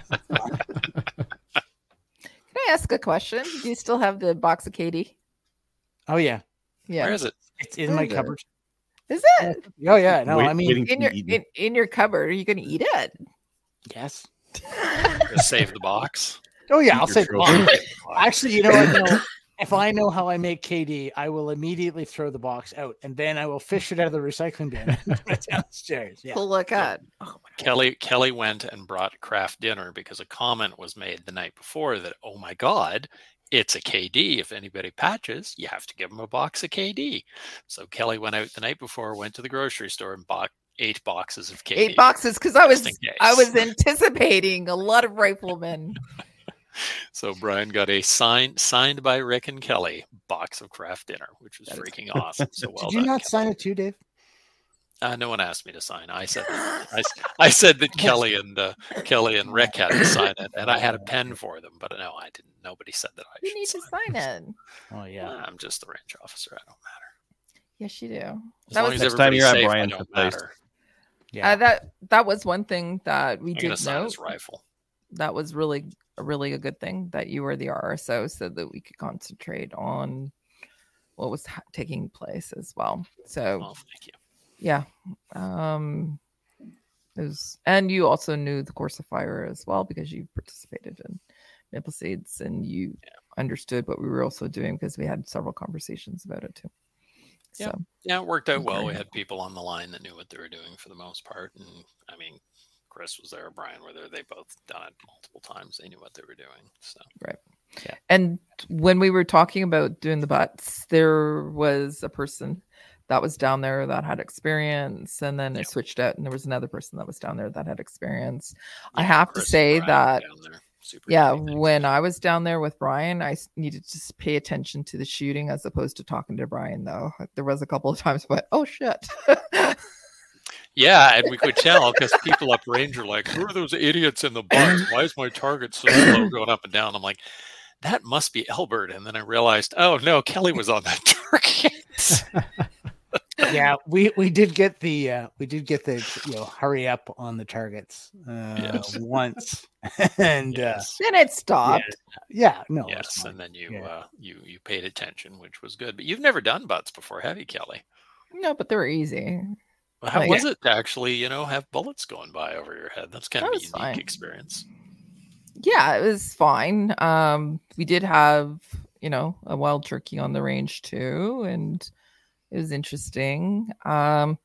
Can I ask a question? Do you still have the box of Katie? Oh yeah, Yeah. Where is it? it's in my cupboard. Is it Oh yeah, no, Wait- I mean waiting to be eaten. in your cupboard? Are you going to eat it? yes. Just save the box. Oh yeah, I'll Your say. trophy. Actually, you know what? No. If I know how I make KD, I will immediately throw the box out, and then I will fish it out of the recycling bin and put it downstairs. Yeah. Well, look at. Oh Kelly went and brought craft dinner because a comment was made the night before that, oh my God, it's a KD. If anybody patches, you have to give them a box of KD. So Kelly went out the night before, went to the grocery store and bought 8 boxes of KD. 8 boxes because I was Just in case. I was anticipating a lot of riflemen. So Brian got a signed by Rick and Kelly box of craft dinner, which was That is freaking awesome. So well Did you done, not Kelly. sign it too, Dave? No one asked me to sign. I said I said that Kelly and Rick had to sign it, and I had a pen for them, but no, I didn't. Nobody said that I You should need to sign it. Oh yeah. I'm just the range officer. I don't matter. Yes, you do. As That long was- as Next time everybody's you're at safe, I Brian's don't place. matter. Yeah. That was one thing that we I'm gonna did sign know. his rifle. That was really a good thing that you were the RSO so that we could concentrate on what was taking place as well. So Oh, thank you. yeah, it was, and you also knew the course of fire as well because you participated in Maple Seeds and you understood what we were also doing because we had several conversations about it too. So Yeah, it worked out well. We Great. had people on the line that knew what they were doing for the most part, and I mean, Chris was there or Brian were there. They both done it multiple times. They knew what they were doing. So And when we were talking about doing the butts, there was a person that was down there that had experience, and then it switched out, and there was another person that was down there that had experience. I have Chris to say and Brian that, down there. Super yeah, easy things. when I was down there with Brian, I needed to pay attention to the shooting as opposed to talking to Brian, though. There was a couple of times, but oh shit. Yeah, and we could tell because people up range are like, "Who are those idiots in the butts? Why is my target so slow going up and down?" I'm like, "That must be Albert." And then I realized, oh no, Kelly was on that target. Yeah, we did get the hurry up on the targets Yes. once, and Yes. Then it stopped. no, it's Yes, fine. and then you Yeah. you paid attention, which was good. But you've never done butts before, have you, Kelly? No, but they were easy. Well, how Like- was it to actually, have bullets going by over your head? That's kind That of a was unique fine. experience. Yeah, it was fine. We did have, a wild turkey on the range too, and it was interesting. But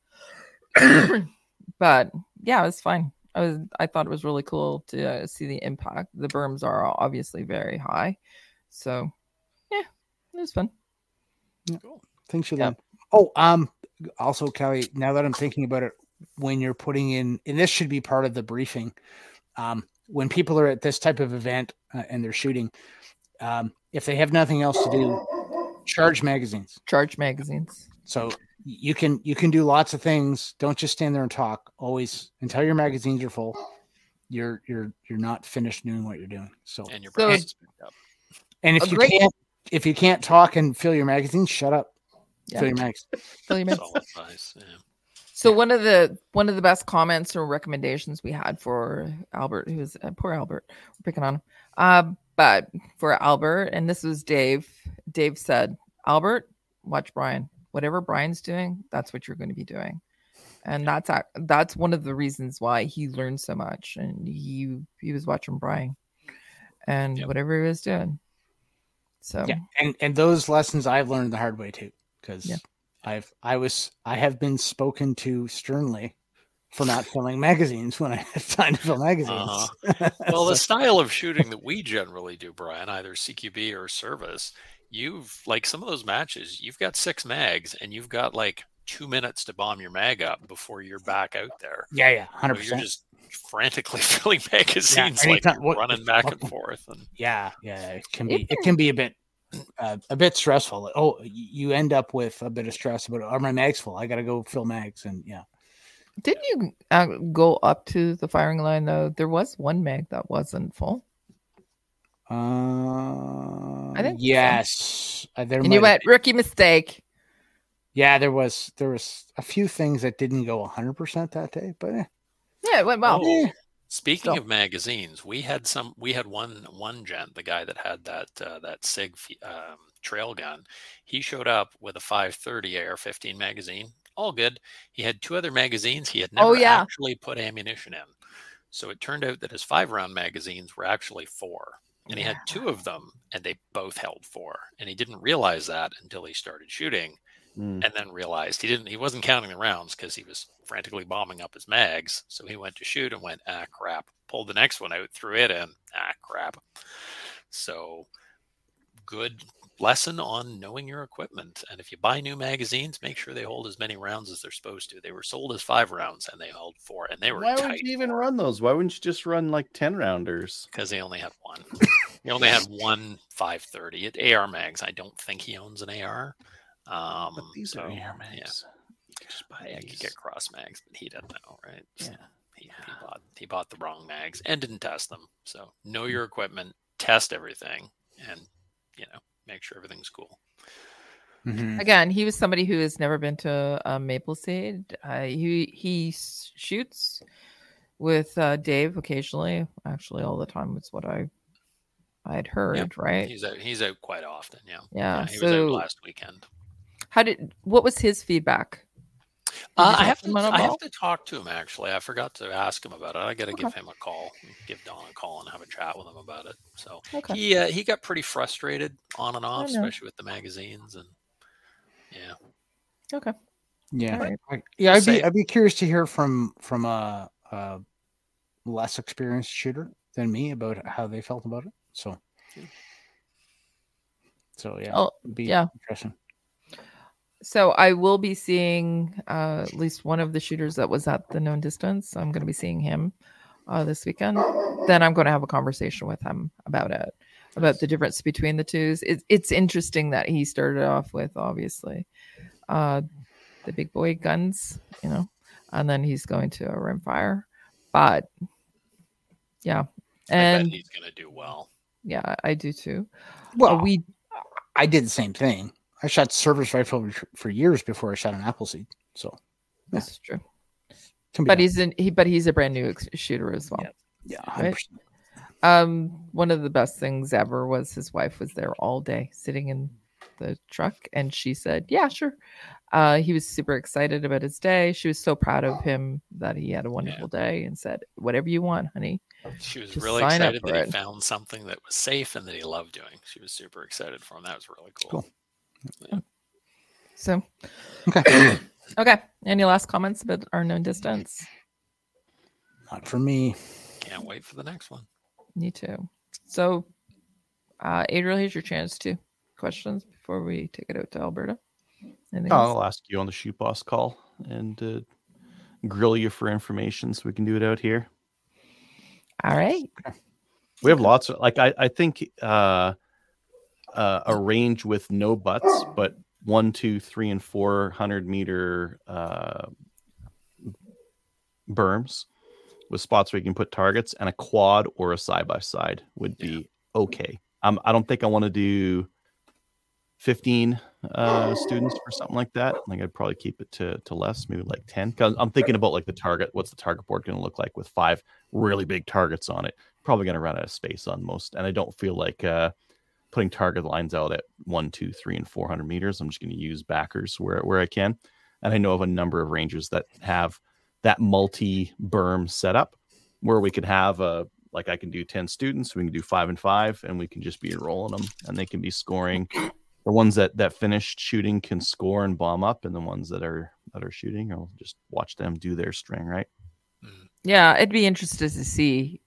yeah, it was fine. I thought it was really cool to see the impact. The berms are obviously very high, so yeah, it was fun. Things you Yeah. learn. Oh, also, Kelly, now that I'm thinking about it, when you're putting in, and this should be part of the briefing, when people are at this type of event and they're shooting, if they have nothing else to do, charge magazines. Charge magazines. So you can do lots of things. Don't just stand there and talk. Always, until your magazines are full, you're not finished doing what you're doing. So, And your So- brass is picked up. and if you can't talk and fill your magazines, shut up. Yeah. Fill your mags. Fill your mags. Solid advice. Yeah. So one of the best comments or recommendations we had for Albert, who's poor Albert, we're picking on him. But for Albert, and this was Dave. Dave said, "Albert, watch Brian. Whatever Brian's doing, that's what you're going to be doing." And that's one of the reasons why he learned so much. And he was watching Brian, and Yep. whatever he was doing. So Yeah, and those lessons I've learned the hard way too, because Yeah. I have been spoken to sternly for not filling magazines when I have time to fill magazines. Uh-huh. Well, the So- style of shooting that we generally do, Brian, either CQB or service, you've like some of those matches, you've got 6 mags and you've got like 2 minutes to bomb your mag up before you're back out there. yeah, So 100%. you're just frantically filling magazines, like anytime- you're what- running back and forth. And Yeah, it can be a bit stressful. Oh, you end up with a bit of stress about, are my mags full? I got to go fill mags, and yeah. didn't you go up to the firing line though? There was one mag that wasn't full. I think so. yes. There And you might have went been. rookie mistake. Yeah, there was a few things that didn't go 100% that day, but Yeah, it went well. Oh, speaking So- of magazines, we had one gent, the guy that had that SIG trail gun. He showed up with a 530 AR-15 magazine. All good. He had 2 other magazines. He had never yeah. actually put ammunition in. So it turned out that his 5-round magazines were actually 4. And he had 2 of them, and they both held 4. And he didn't realize that until he started shooting, Mm. and then realized he wasn't counting the rounds because he was frantically bombing up his mags. So he went to shoot and went, ah, crap. Pulled the next one out, threw it in, ah, crap. So good lesson on knowing your equipment. And if you buy new magazines, make sure they hold as many rounds as they're supposed to. They were sold as 5 rounds, and they held 4, and they were Why would tight you even run those? Why wouldn't you just run like 10 rounders? because they only had one. He only had one 530 at AR mags. I don't think he owns an AR. But these so, are air yeah. mags. You could just buy Yeah, you could these. get cross mags, but he didn't know, right? So Yeah. he bought the wrong mags and didn't test them. So know your equipment, test everything, and make sure everything's cool. Mhm. Again, he was somebody who has never been to Maple Seed. He shoots with Dave occasionally. Actually, all the time was what I had heard. Right? He's out quite often. Yeah. Yeah. He was out So, last weekend. what was his feedback? I have him on a to ball? talk to him actually. I forgot to ask him about it. I got to give Okay. him a call, give Don a call, and have a chat with him about it. So Okay. he got pretty frustrated on and off, I know. especially with the magazines, and yeah. Yeah, All right. Yeah, Say- I'd be curious to hear from less experienced shooter than me about how they felt about it. So yeah, Oh, it'd be yeah. interesting. So I will be seeing at least one of the shooters that was at the known distance. I'm going to be seeing him this weekend. Then I'm going to have a conversation with him about it, about the difference between the twos. It's interesting that he started off with obviously the big boy guns, and then he's going to a rimfire. But yeah, I and bet he's going to do well. yeah, I do too. Well, I did the same thing. I shot service rifle for years before I shot an Appleseed. So this is true. can be But done. he's a brand new shooter as well. Yeah, Right? 100%. One of the best things ever was his wife was there all day sitting in the truck, and she said, "Yeah, sure." He was super excited about his day. She was so proud of him that he had a wonderful day, and said, "Whatever you want, honey." She was Just really sign up excited for that it. he found something that was safe and that he loved doing. She was super excited for him. That was really cool. So, Okay. okay. Any last comments about our known distance? Not for me. Can't wait for the next one. Me too. So, Adriel, here's your chance to questions before we take it out to Alberta. Anything else? I'll ask you on the shoot boss call and grill you for information so we can do it out here. All right. We have lots of I think a range with no butts, but 1, 2, 3, and 400 meter berms with spots where you can put targets, and a quad or a side by side would be okay. I don't think I want to do 15 students for something like that. I think I'd probably keep it to less, maybe like 10. Because I'm thinking about like the target. What's the target board going to look like with 5 really big targets on it? Probably going to run out of space on most. And I don't feel like putting target lines out at 1, 2, 3, and 400 meters. I'm just going to use backers where I can. And I know of a number of rangers that have that multi berm setup where we could have I can do 10 students, we can do 5 and 5, and we can just be enrolling them, and they can be scoring. The ones that finished shooting can score and bomb up, and the ones that are shooting, I'll just watch them do their string, right? Yeah, it'd be interesting to see,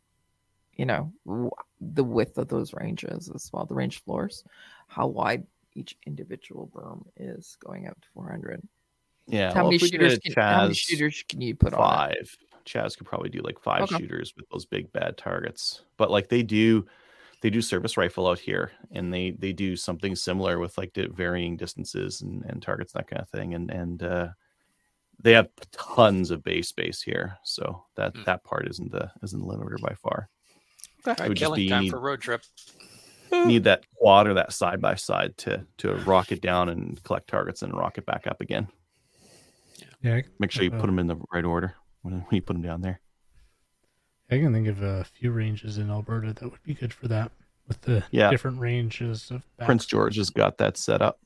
the width of those ranges as well, the range floors, how wide each individual berm is going out to 400. Yeah. How many if we did shooters can you put on it? 5. Chaz could probably do like 5 Okay. shooters with those big bad targets. But like they do service rifle out here, and they do something similar with like the varying distances and targets, that kind of thing. And they have tons of base space here, so that part isn't the limiter by far. All right, would just killing be- time for road trip. Need that quad or that side by side to rock it down and collect targets and rock it back up again. Yeah, Make sure you put them in the right order when you put them down there. I can think of a few ranges in Alberta that would be good for that, with the Yeah. different ranges of Prince George has got that set up.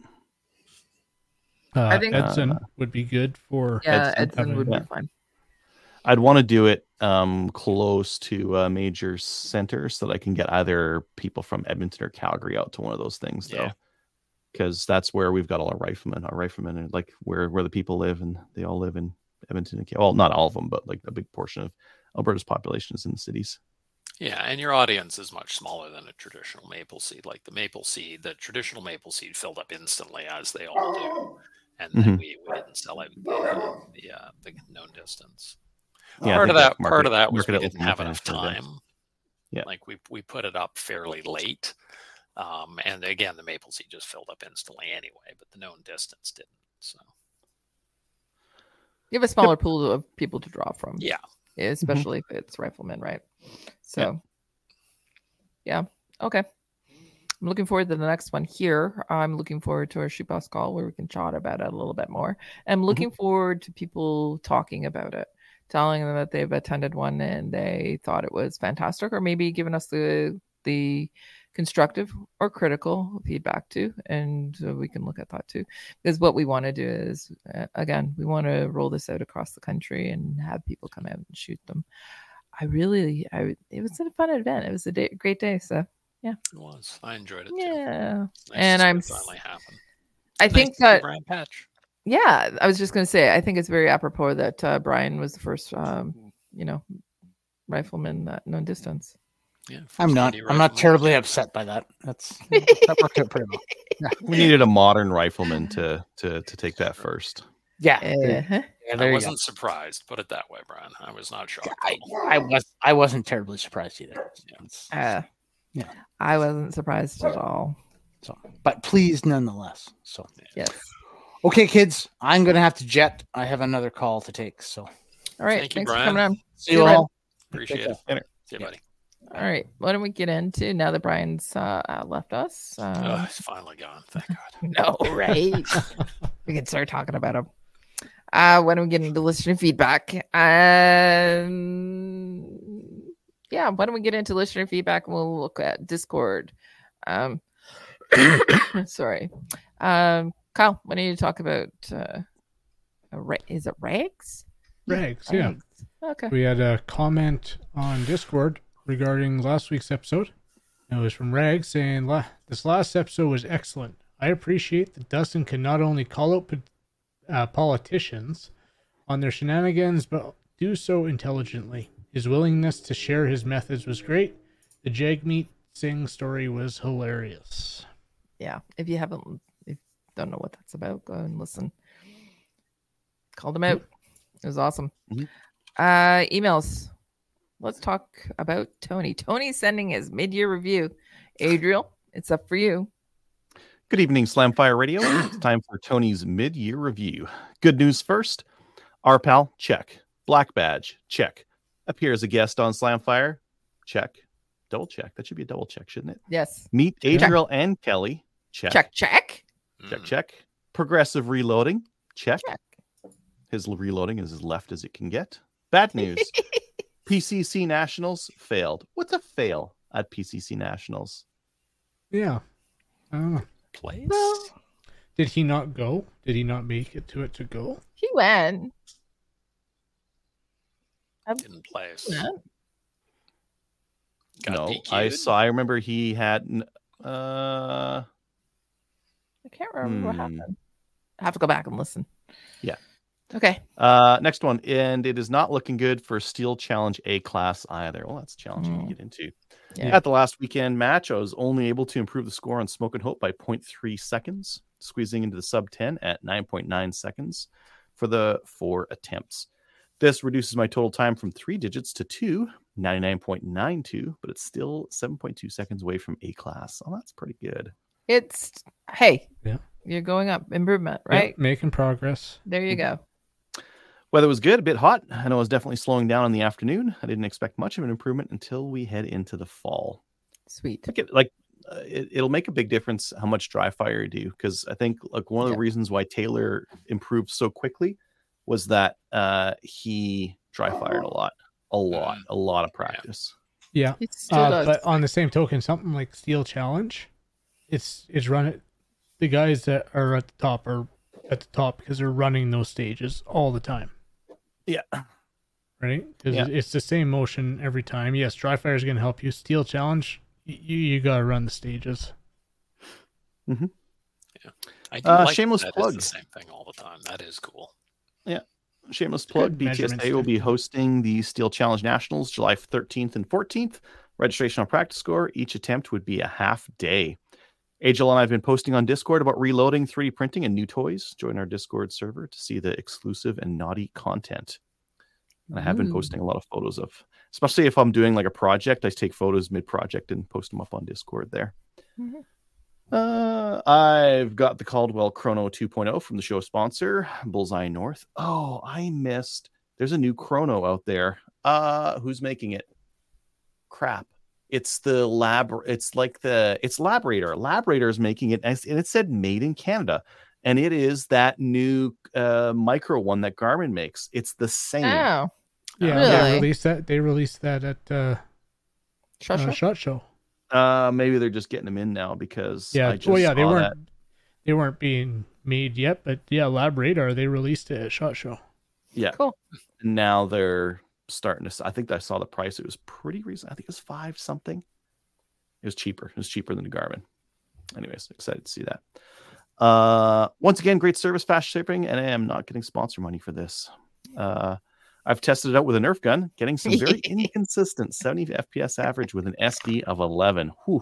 I think- Edson would be good for. Yeah, Edson, Edson would yeah. be fine. I'd want to do it close to a major center so that I can get either people from Edmonton or Calgary out to one of those things, though. Yeah. Because that's where we've got all our riflemen. Our riflemen are like where the people live, and they all live in Edmonton and Well, not all of them, but like a big portion of Alberta's population is in the cities. Yeah, and your audience is much smaller than a traditional maple seed. Like the traditional maple seed filled up instantly, as they all do. And then we didn't sell out the known distance. Yeah, I part of think that was market we it didn't looking have at enough it for them. time. Yeah. Like we put it up fairly late. And again, the maple seed just filled up instantly anyway, but the known distance didn't. So You have a smaller pool of people to draw from. yeah. Especially if it's riflemen, right? So, yeah. Okay. I'm looking forward to the next one here. I'm looking forward to our shoot boss call where we can chat about it a little bit more. I'm looking forward to people talking about it, telling them that they've attended one and they thought it was fantastic, or maybe giving us the constructive or critical feedback too, and we can look at that too. Because what we want to do is, again, we want to roll this out across the country and have people come out and shoot them. It was a fun event. It was a great day. So yeah, It was. I enjoyed it too. yeah. Nice And to I'm see it finally happened. I Nice think to see that Brian Patch. yeah, I was just going to say, I think it's very apropos that Brian was the first, rifleman at no distance. Yeah, I'm first not. lady I'm not rifleman. terribly upset by that. That worked out pretty well. We needed a modern rifleman to take that first. Yeah. Uh-huh. Yeah, I there you go. wasn't surprised. Put it that way, Brian. I was not shocked. I wasn't terribly surprised either. It's- Yeah. I wasn't surprised at all. So, but pleased nonetheless. So, Yes. okay, kids, I'm gonna have to jet. I have another call to take. So, All right. Thank you, Thanks for Brian. coming on. see you all. Appreciate it. care. See you, buddy. All right. What do we get into now that Brian's left us? Oh, he's finally gone. Thank God. No, right? We can start talking about him. When we get into listener feedback, yeah, why don't we get into listener feedback and we'll look at Discord. Sorry, Kyle, why don't you talk about is it Rags? Rags, yeah. Okay. We had a comment on Discord regarding last week's episode. It was from Rags saying, this last episode was excellent. I appreciate that Dustin can not only call out politicians on their shenanigans, but do so intelligently. His willingness to share his methods was great. The Jagmeet Singh story was hilarious. Yeah, if you don't know what that's about, go and listen. Called him out. It was awesome. Mhm. Emails. Let's talk about Tony. Tony's sending his mid-year review. Adriel, it's up for you. Good evening, Slamfire Radio. It's time for Tony's mid-year review. Good news first. Our pal, check. Black badge, check. Appear as a guest on Slamfire, check. Double check. That should be a double check, shouldn't it? Yes. Meet Adriel and Kelly, check. Check. Check, Mm. check. Progressive reloading, check. Check. His reloading is as left as it can get. Bad news. PCC Nationals failed. What's a fail at PCC Nationals? Yeah. I don't know. Place? Did he not go? Did he not make it to go? He went. Didn't place. Yeah. Got No, DQ'd. I remember he had I can't remember what Hmm. happened. I have to go back and listen. Yeah. Okay. Next one, and it is not looking good for Steel Challenge A class either. Well, that's challenging to get into. Yeah. At the last weekend match, I was only able to improve the score on Smoke and Hope by 0.3 seconds, squeezing into the sub 10 at 9.9 seconds for the 4 attempts. This reduces my total time from 3 digits to 2, 99.92, but it's still 7.2 seconds away from A class. Oh, that's pretty good. It's hey. Yeah. You're going up. Improvement, Yeah, right? making progress. There you go. Weather was good, a bit hot. I know it was definitely slowing down in the afternoon. I didn't expect much of an improvement until we head into the fall. Sweet. It'll make a big difference how much dry fire you do, because I think like one of the reasons why Taylor improved so quickly was that he dry fired a lot of practice. Yeah. It still does. But on the same token, something like Steel Challenge, it's running. The guys that are at the top because they're running those stages all the time. Yeah. Right? Because Yeah. it's the same motion every time. Yes, dry fire is going to help you. Steel Challenge, you got to run the stages. I do like shameless that plug. It's the same thing all the time. That is cool. Shameless plug. Good measurements BTSA will too. be hosting the Steel Challenge Nationals July 13th and 14th. Registration on practice score. Each attempt would be a half day. Angel and I have been posting on Discord about reloading, 3D printing, and new toys. Join our Discord server to see the exclusive and naughty content. And I have been Ooh. posting a lot of photos of, especially if I'm doing like a project, I take photos mid-project and post them up on Discord there. Mhm. I've got the Caldwell Chrono 2.0 from the show sponsor, Bullseye North. Oh, I missed. There's a new Chrono out there. Who's making it? Crap. It's the lab. It's Labrator. Labrator is making it, and it said made in Canada, and it is that new micro one that Garmin makes. It's the same. Oh. Yeah, Really? they released that at Shut. SHOT Show. Maybe they're just getting them in now because Yeah. I just Well, yeah, they saw weren't that. they weren't being made yet, but yeah, Lab Radar, they released it at SHOT Show. Yeah. Cool. And now they're starting to. I think I saw the price. It was pretty recent. I think it was 5 something. It was cheaper. It was cheaper than the Garmin. Anyways, excited to see that. Once again, great service, fast shipping, and I am not getting sponsor money for this. I've tested it out with a Nerf gun, getting some very inconsistent 70 FPS average with an SD of 11. Whew.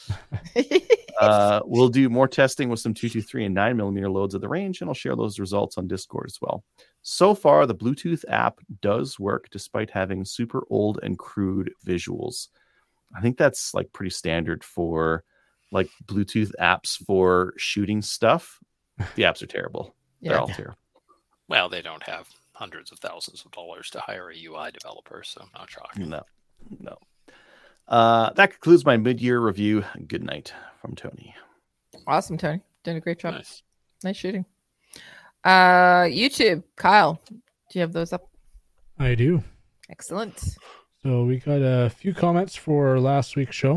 We'll do more testing with some 223 and 9mm loads at the range, and I'll share those results on Discord as well. So far, the Bluetooth app does work despite having super old and crude visuals. I think that's like pretty standard for like Bluetooth apps for shooting stuff. The apps are terrible. They're all terrible. Well, they don't have hundreds of thousands of dollars to hire a UI developer, so I'm not shocking. No. That concludes my mid-year review. Good night from Tony. Awesome, Tony. Doing a great job. Nice shooting. YouTube, Kyle, do you have those up? I do. Excellent. So we got a few comments for last week's show.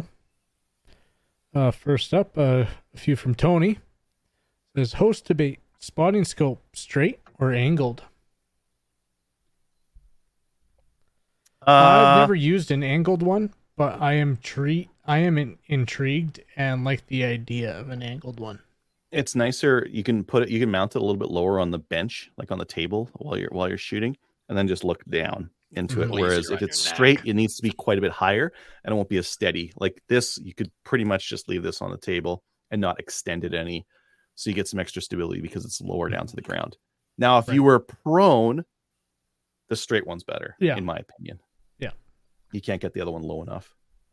First up, a few from Tony. It says, host debate, spotting scope, straight or angled? I've never used an angled one, but I am intrigued and like the idea of an angled one. It's nicer. You can mount it a little bit lower on the bench, like on the table while you're shooting, and then just look down into it. Whereas if it's straight, it needs to be quite a bit higher and it won't be as steady. Like this, you could pretty much just leave this on the table and not extend it any. So you get some extra stability because it's lower down to the ground. Now, if you were prone, the straight one's better, in my opinion. Yeah. You can't get the other one low enough.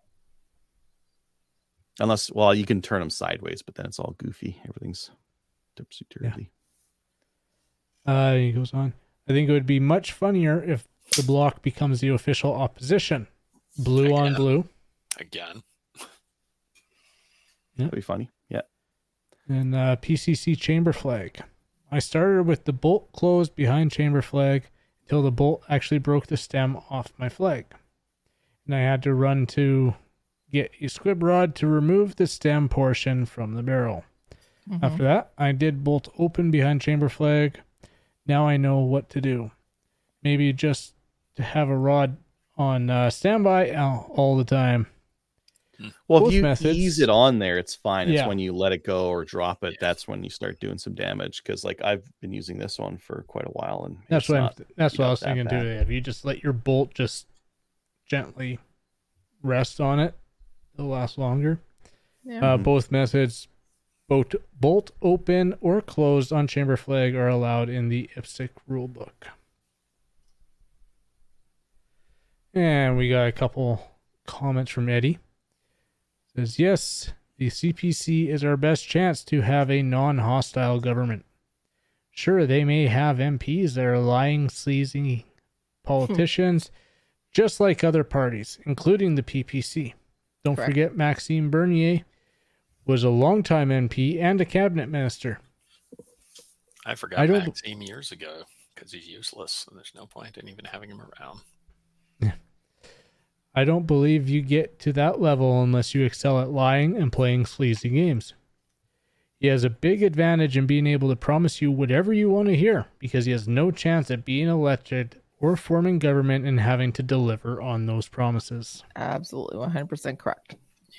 Unless, well, you can turn them sideways, but then it's all goofy. Everything's topsy-turvy. He goes on. I think it would be much funnier if the block becomes the official opposition. Blue on blue. Again. That'd be funny. Yeah. And PCC chamber flag. I started with the bolt closed behind chamber flag until the bolt actually broke the stem off my flag. And I had to run to get a squib rod to remove the stem portion from the barrel. Mm-hmm. After that, I did bolt open behind chamber flag. Now I know what to do. Maybe just to have a rod on standby all the time. Well, Both if you methods, ease it on there, it's fine. It's when you let it go or drop it, that's when you start doing some damage. Because like I've been using this one for quite a while, and that's what I was thinking too. If you just let your bolt just gently rest on it, it'll last longer. Yeah. Both methods, bolt open or closed on chamber flag, are allowed in the IPSC rulebook. And we got a couple comments from Eddie. Says, yes, the CPC is our best chance to have a non-hostile government. Sure, they may have MPs that are lying, sleazy politicians, just like other parties, including the PPC. Don't forget Maxime Bernier was a longtime MP and a cabinet minister. I forgot Maxime years ago because he's useless, and there's no point in even having him around. I don't believe you get to that level unless you excel at lying and playing sleazy games. He has a big advantage in being able to promise you whatever you want to hear because he has no chance at being elected or forming government and having to deliver on those promises. Absolutely, 100% correct.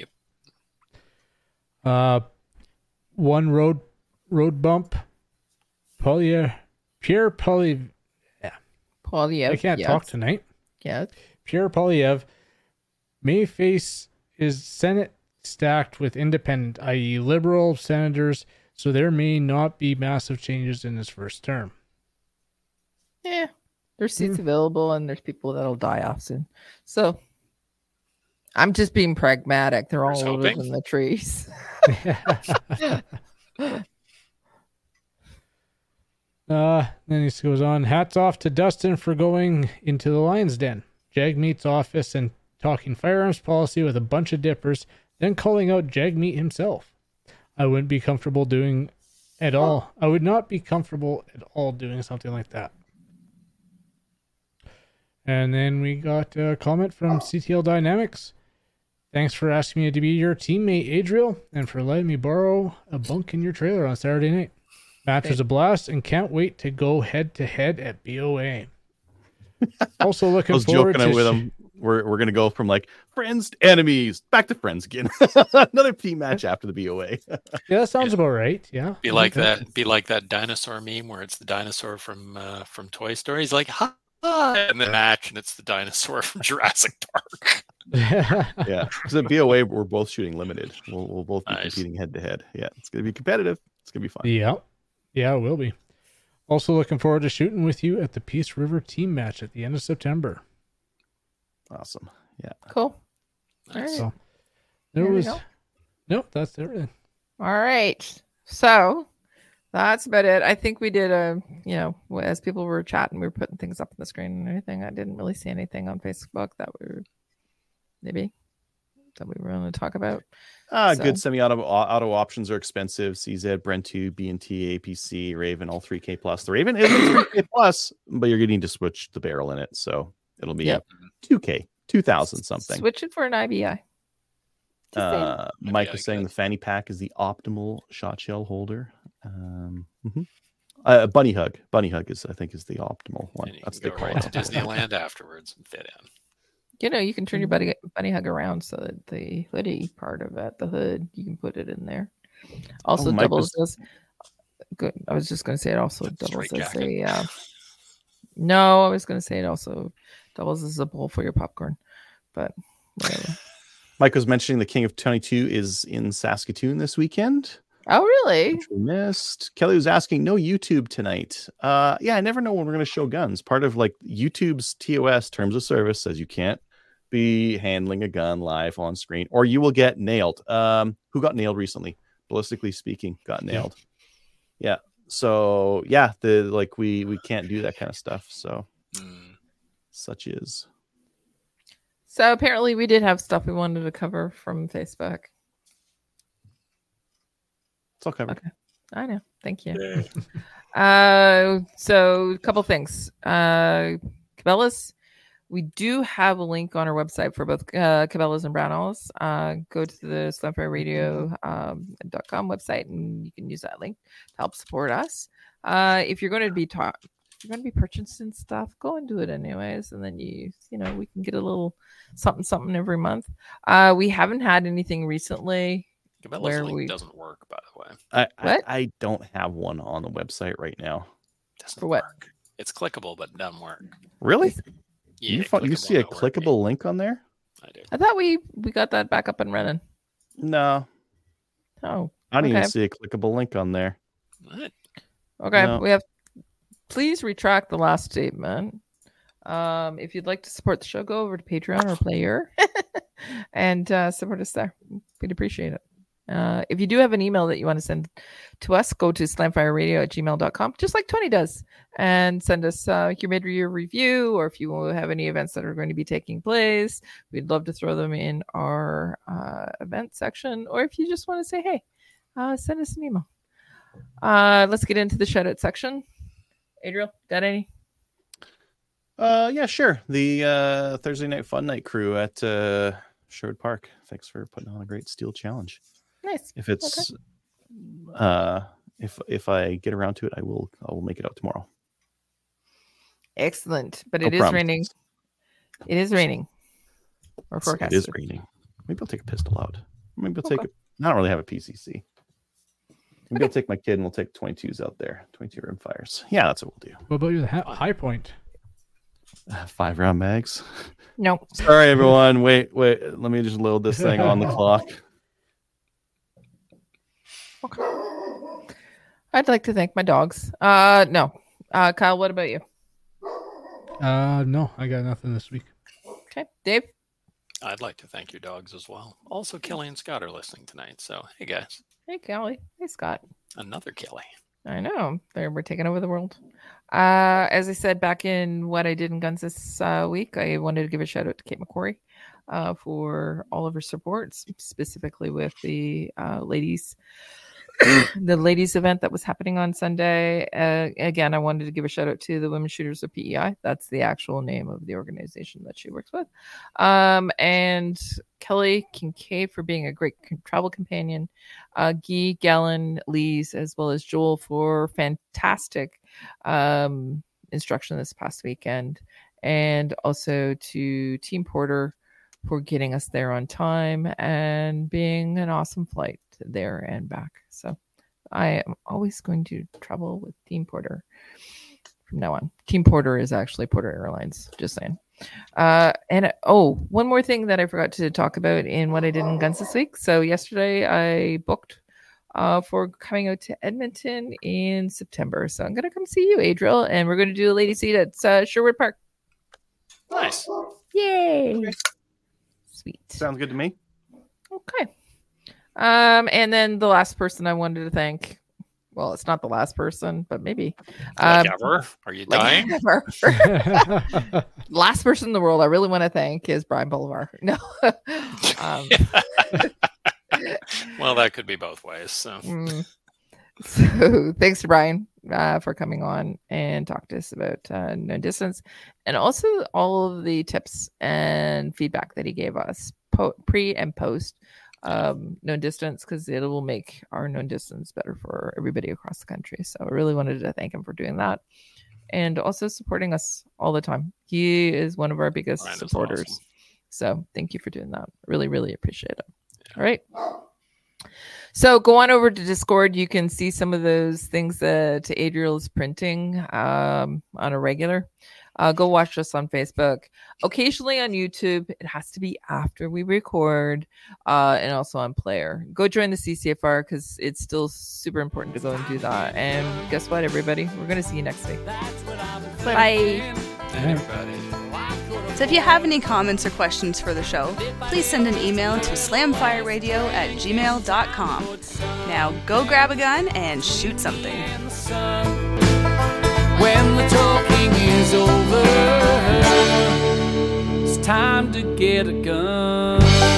Yep. One road bump. Pierre Poilievre. I can't talk tonight. Yeah. Pierre Poilievre may face his Senate stacked with independent, i.e. liberal senators, so there may not be massive changes in his first term. Yeah, there's seats available and there's people that'll die off soon. So I'm just being pragmatic. They're all older than the trees. Then he goes on, hats off to Dustin for going into the lion's den. Jagmeet's office and talking firearms policy with a bunch of dippers, then calling out Jagmeet himself. I wouldn't be comfortable doing at all. I would not be comfortable at all doing something like that. And then we got a comment from CTL Dynamics. Thanks for asking me to be your teammate, Adriel, and for letting me borrow a bunk in your trailer on Saturday night. Match was a blast and can't wait to go head-to-head at BOA. Also looking forward to... with him. We're going to go from like friends to enemies back to friends again. Another team match after the BOA. Yeah, that sounds about right. Yeah. Be like that dinosaur meme where it's the dinosaur from Toy Story. He's like, hi, And then action, it's the dinosaur from Jurassic Park. Yeah, because at BOA we're both shooting limited. We'll both be Nice. competing head to head. Yeah, it's gonna be competitive. It's gonna be fun. Yeah, it will be. Also looking forward to shooting with you at the Peace River team match at the end of September. Awesome. Yeah. Cool. All Nice. right. So There there we was go. nope, that's everything. All right. So that's about it. I think we did as people were chatting, we were putting things up on the screen and everything. I didn't really see anything on Facebook that we were going to talk about. Good semi-auto options are expensive. CZ, Brent 2, B&T, APC, Raven, all 3K plus. The Raven isn't 3K plus, but you're getting to switch the barrel in it, so it'll be Yep. 2K, 2,000 something. Switch it for an IBI. Just saying. Mike Yeah, was saying good. the fanny pack is the optimal shot shell holder. Bunny hug is I think is the optimal one. And you That's can the go right to Disneyland afterwards and fit in. You can turn your bunny hug around so that the hoodie part of it, the hood, you can put it in there. Also Mike doubles as good. I was just going to say it also doubles Straight as jacket. a. No, I was going to say it also doubles as a bowl for your popcorn, but whatever. Mike was mentioning the King of 22 is in Saskatoon this weekend. Oh, really? Which we missed. Kelly was asking, no YouTube tonight. Yeah, I never know when we're going to show guns. Part of like YouTube's TOS terms of service says you can't be handling a gun live on screen, or you will get nailed. Who got nailed recently? Ballistically speaking, got nailed. Yeah. So yeah, we can't do that kind of stuff. So such is. So apparently we did have stuff we wanted to cover from Facebook. It's all covered. Okay. I know. Thank you. So a couple things. Cabela's, we do have a link on our website for both Cabela's and Brownells. Go to the slamfireradio.com website and you can use that link to help support us. If you're going to be purchasing stuff, go and do it anyways, and then we can get a little something every month. We haven't had anything recently. Cabela's link doesn't work, by the way. I don't have one on the website right now. Doesn't For what? work. It's clickable, but it doesn't work. Really? Yeah, You see a clickable not clickable working. link on there? I do. I thought we got that back up and running. No, Oh, I didn't okay. even see a clickable link on there. What? Okay, No. we have. Please retract the last statement. If you'd like to support the show, go over to Patreon or Player and support us there. We'd appreciate it. If you do have an email that you want to send to us, go to slamfireradio@gmail.com, just like Tony does, and send us your mid-year review, or if you have any events that are going to be taking place, we'd love to throw them in our event section. Or if you just want to say, hey, send us an email. Let's get into the shout-out section. Adriel, got any? Yeah, sure. The Thursday Night Fun Night crew at Sherwood Park. Thanks for putting on a great steel challenge. Nice. If it's if I get around to it, I will make it out tomorrow. Excellent. But No it is promises. raining. It is raining. Or It forecasted. is raining. Maybe I'll take a pistol out. Maybe I'll take Okay. I don't really have a PCC. Maybe I'll take my kid and we'll take 22s out there. 22 rim fires. Yeah, that's what we'll What about you, the high point? do. 5-round mags. No. Sorry, everyone. Wait. Let me just load this thing on the clock. I'd like to thank my dogs. No. Kyle, what about you? No, I got nothing this week. Okay. Dave? I'd like to thank your dogs as well. Also, Kelly and Scott are listening tonight. So, hey, guys. Hey, Kelly. Hey, Scott. Another Kelly. I know. We're taking over the world. As I said back in what I did in Guns this week, I wanted to give a shout out to Kate McQuarrie for all of her support, specifically with the ladies event that was happening on Sunday. Again, I wanted to give a shout out to the Women Shooters of PEI. That's the actual name of the organization that she works with. And Kelly Kincaid for being a great travel companion. Guy, Gallon, Lees, as well as Joel for fantastic instruction this past weekend. And also to Team Porter for getting us there on time and being an awesome flight there and back. So I am always going to travel with Team Porter from now on. Team Porter is actually Porter Airlines. Just saying. One more thing that I forgot to talk about in what I did in Guns this week. So yesterday I booked for coming out to Edmonton in September. So I'm going to come see you, Adriel, and we're going to do a lady seat at Sherwood Park. Nice. Yay. Okay. Sweet. Sounds good to me. Okay. And then the last person I wanted to thank. Well, it's not the last person, but maybe. Like ever? Are you dying? Ever. Last person in the world I really want to thank is Brian Bolivar. No. Well, that could be both ways. So, So thanks to Brian for coming on and talk to us about No Distance, and also all of the tips and feedback that he gave us pre and post No Distance, because it will make our No Distance better for everybody across the country. So I really wanted to thank him for doing that, and also supporting us all the time. He is one of our biggest Brian is supporters. awesome. So thank you for doing that. Really, really appreciate it. All right. So go on over to Discord. You can see some of those things that Adriel is printing on a regular. Go watch us on Facebook. Occasionally on YouTube. It has to be after we record, and also on Player. Go join the CCFR because it's still super important to go and do that. And guess what, everybody? We're going to see you next week. Bye. everybody. So if you have any comments or questions for the show, please send an email to slamfireradio@gmail.com. Now go grab a gun and shoot something. When the talking is over, it's time to get a gun.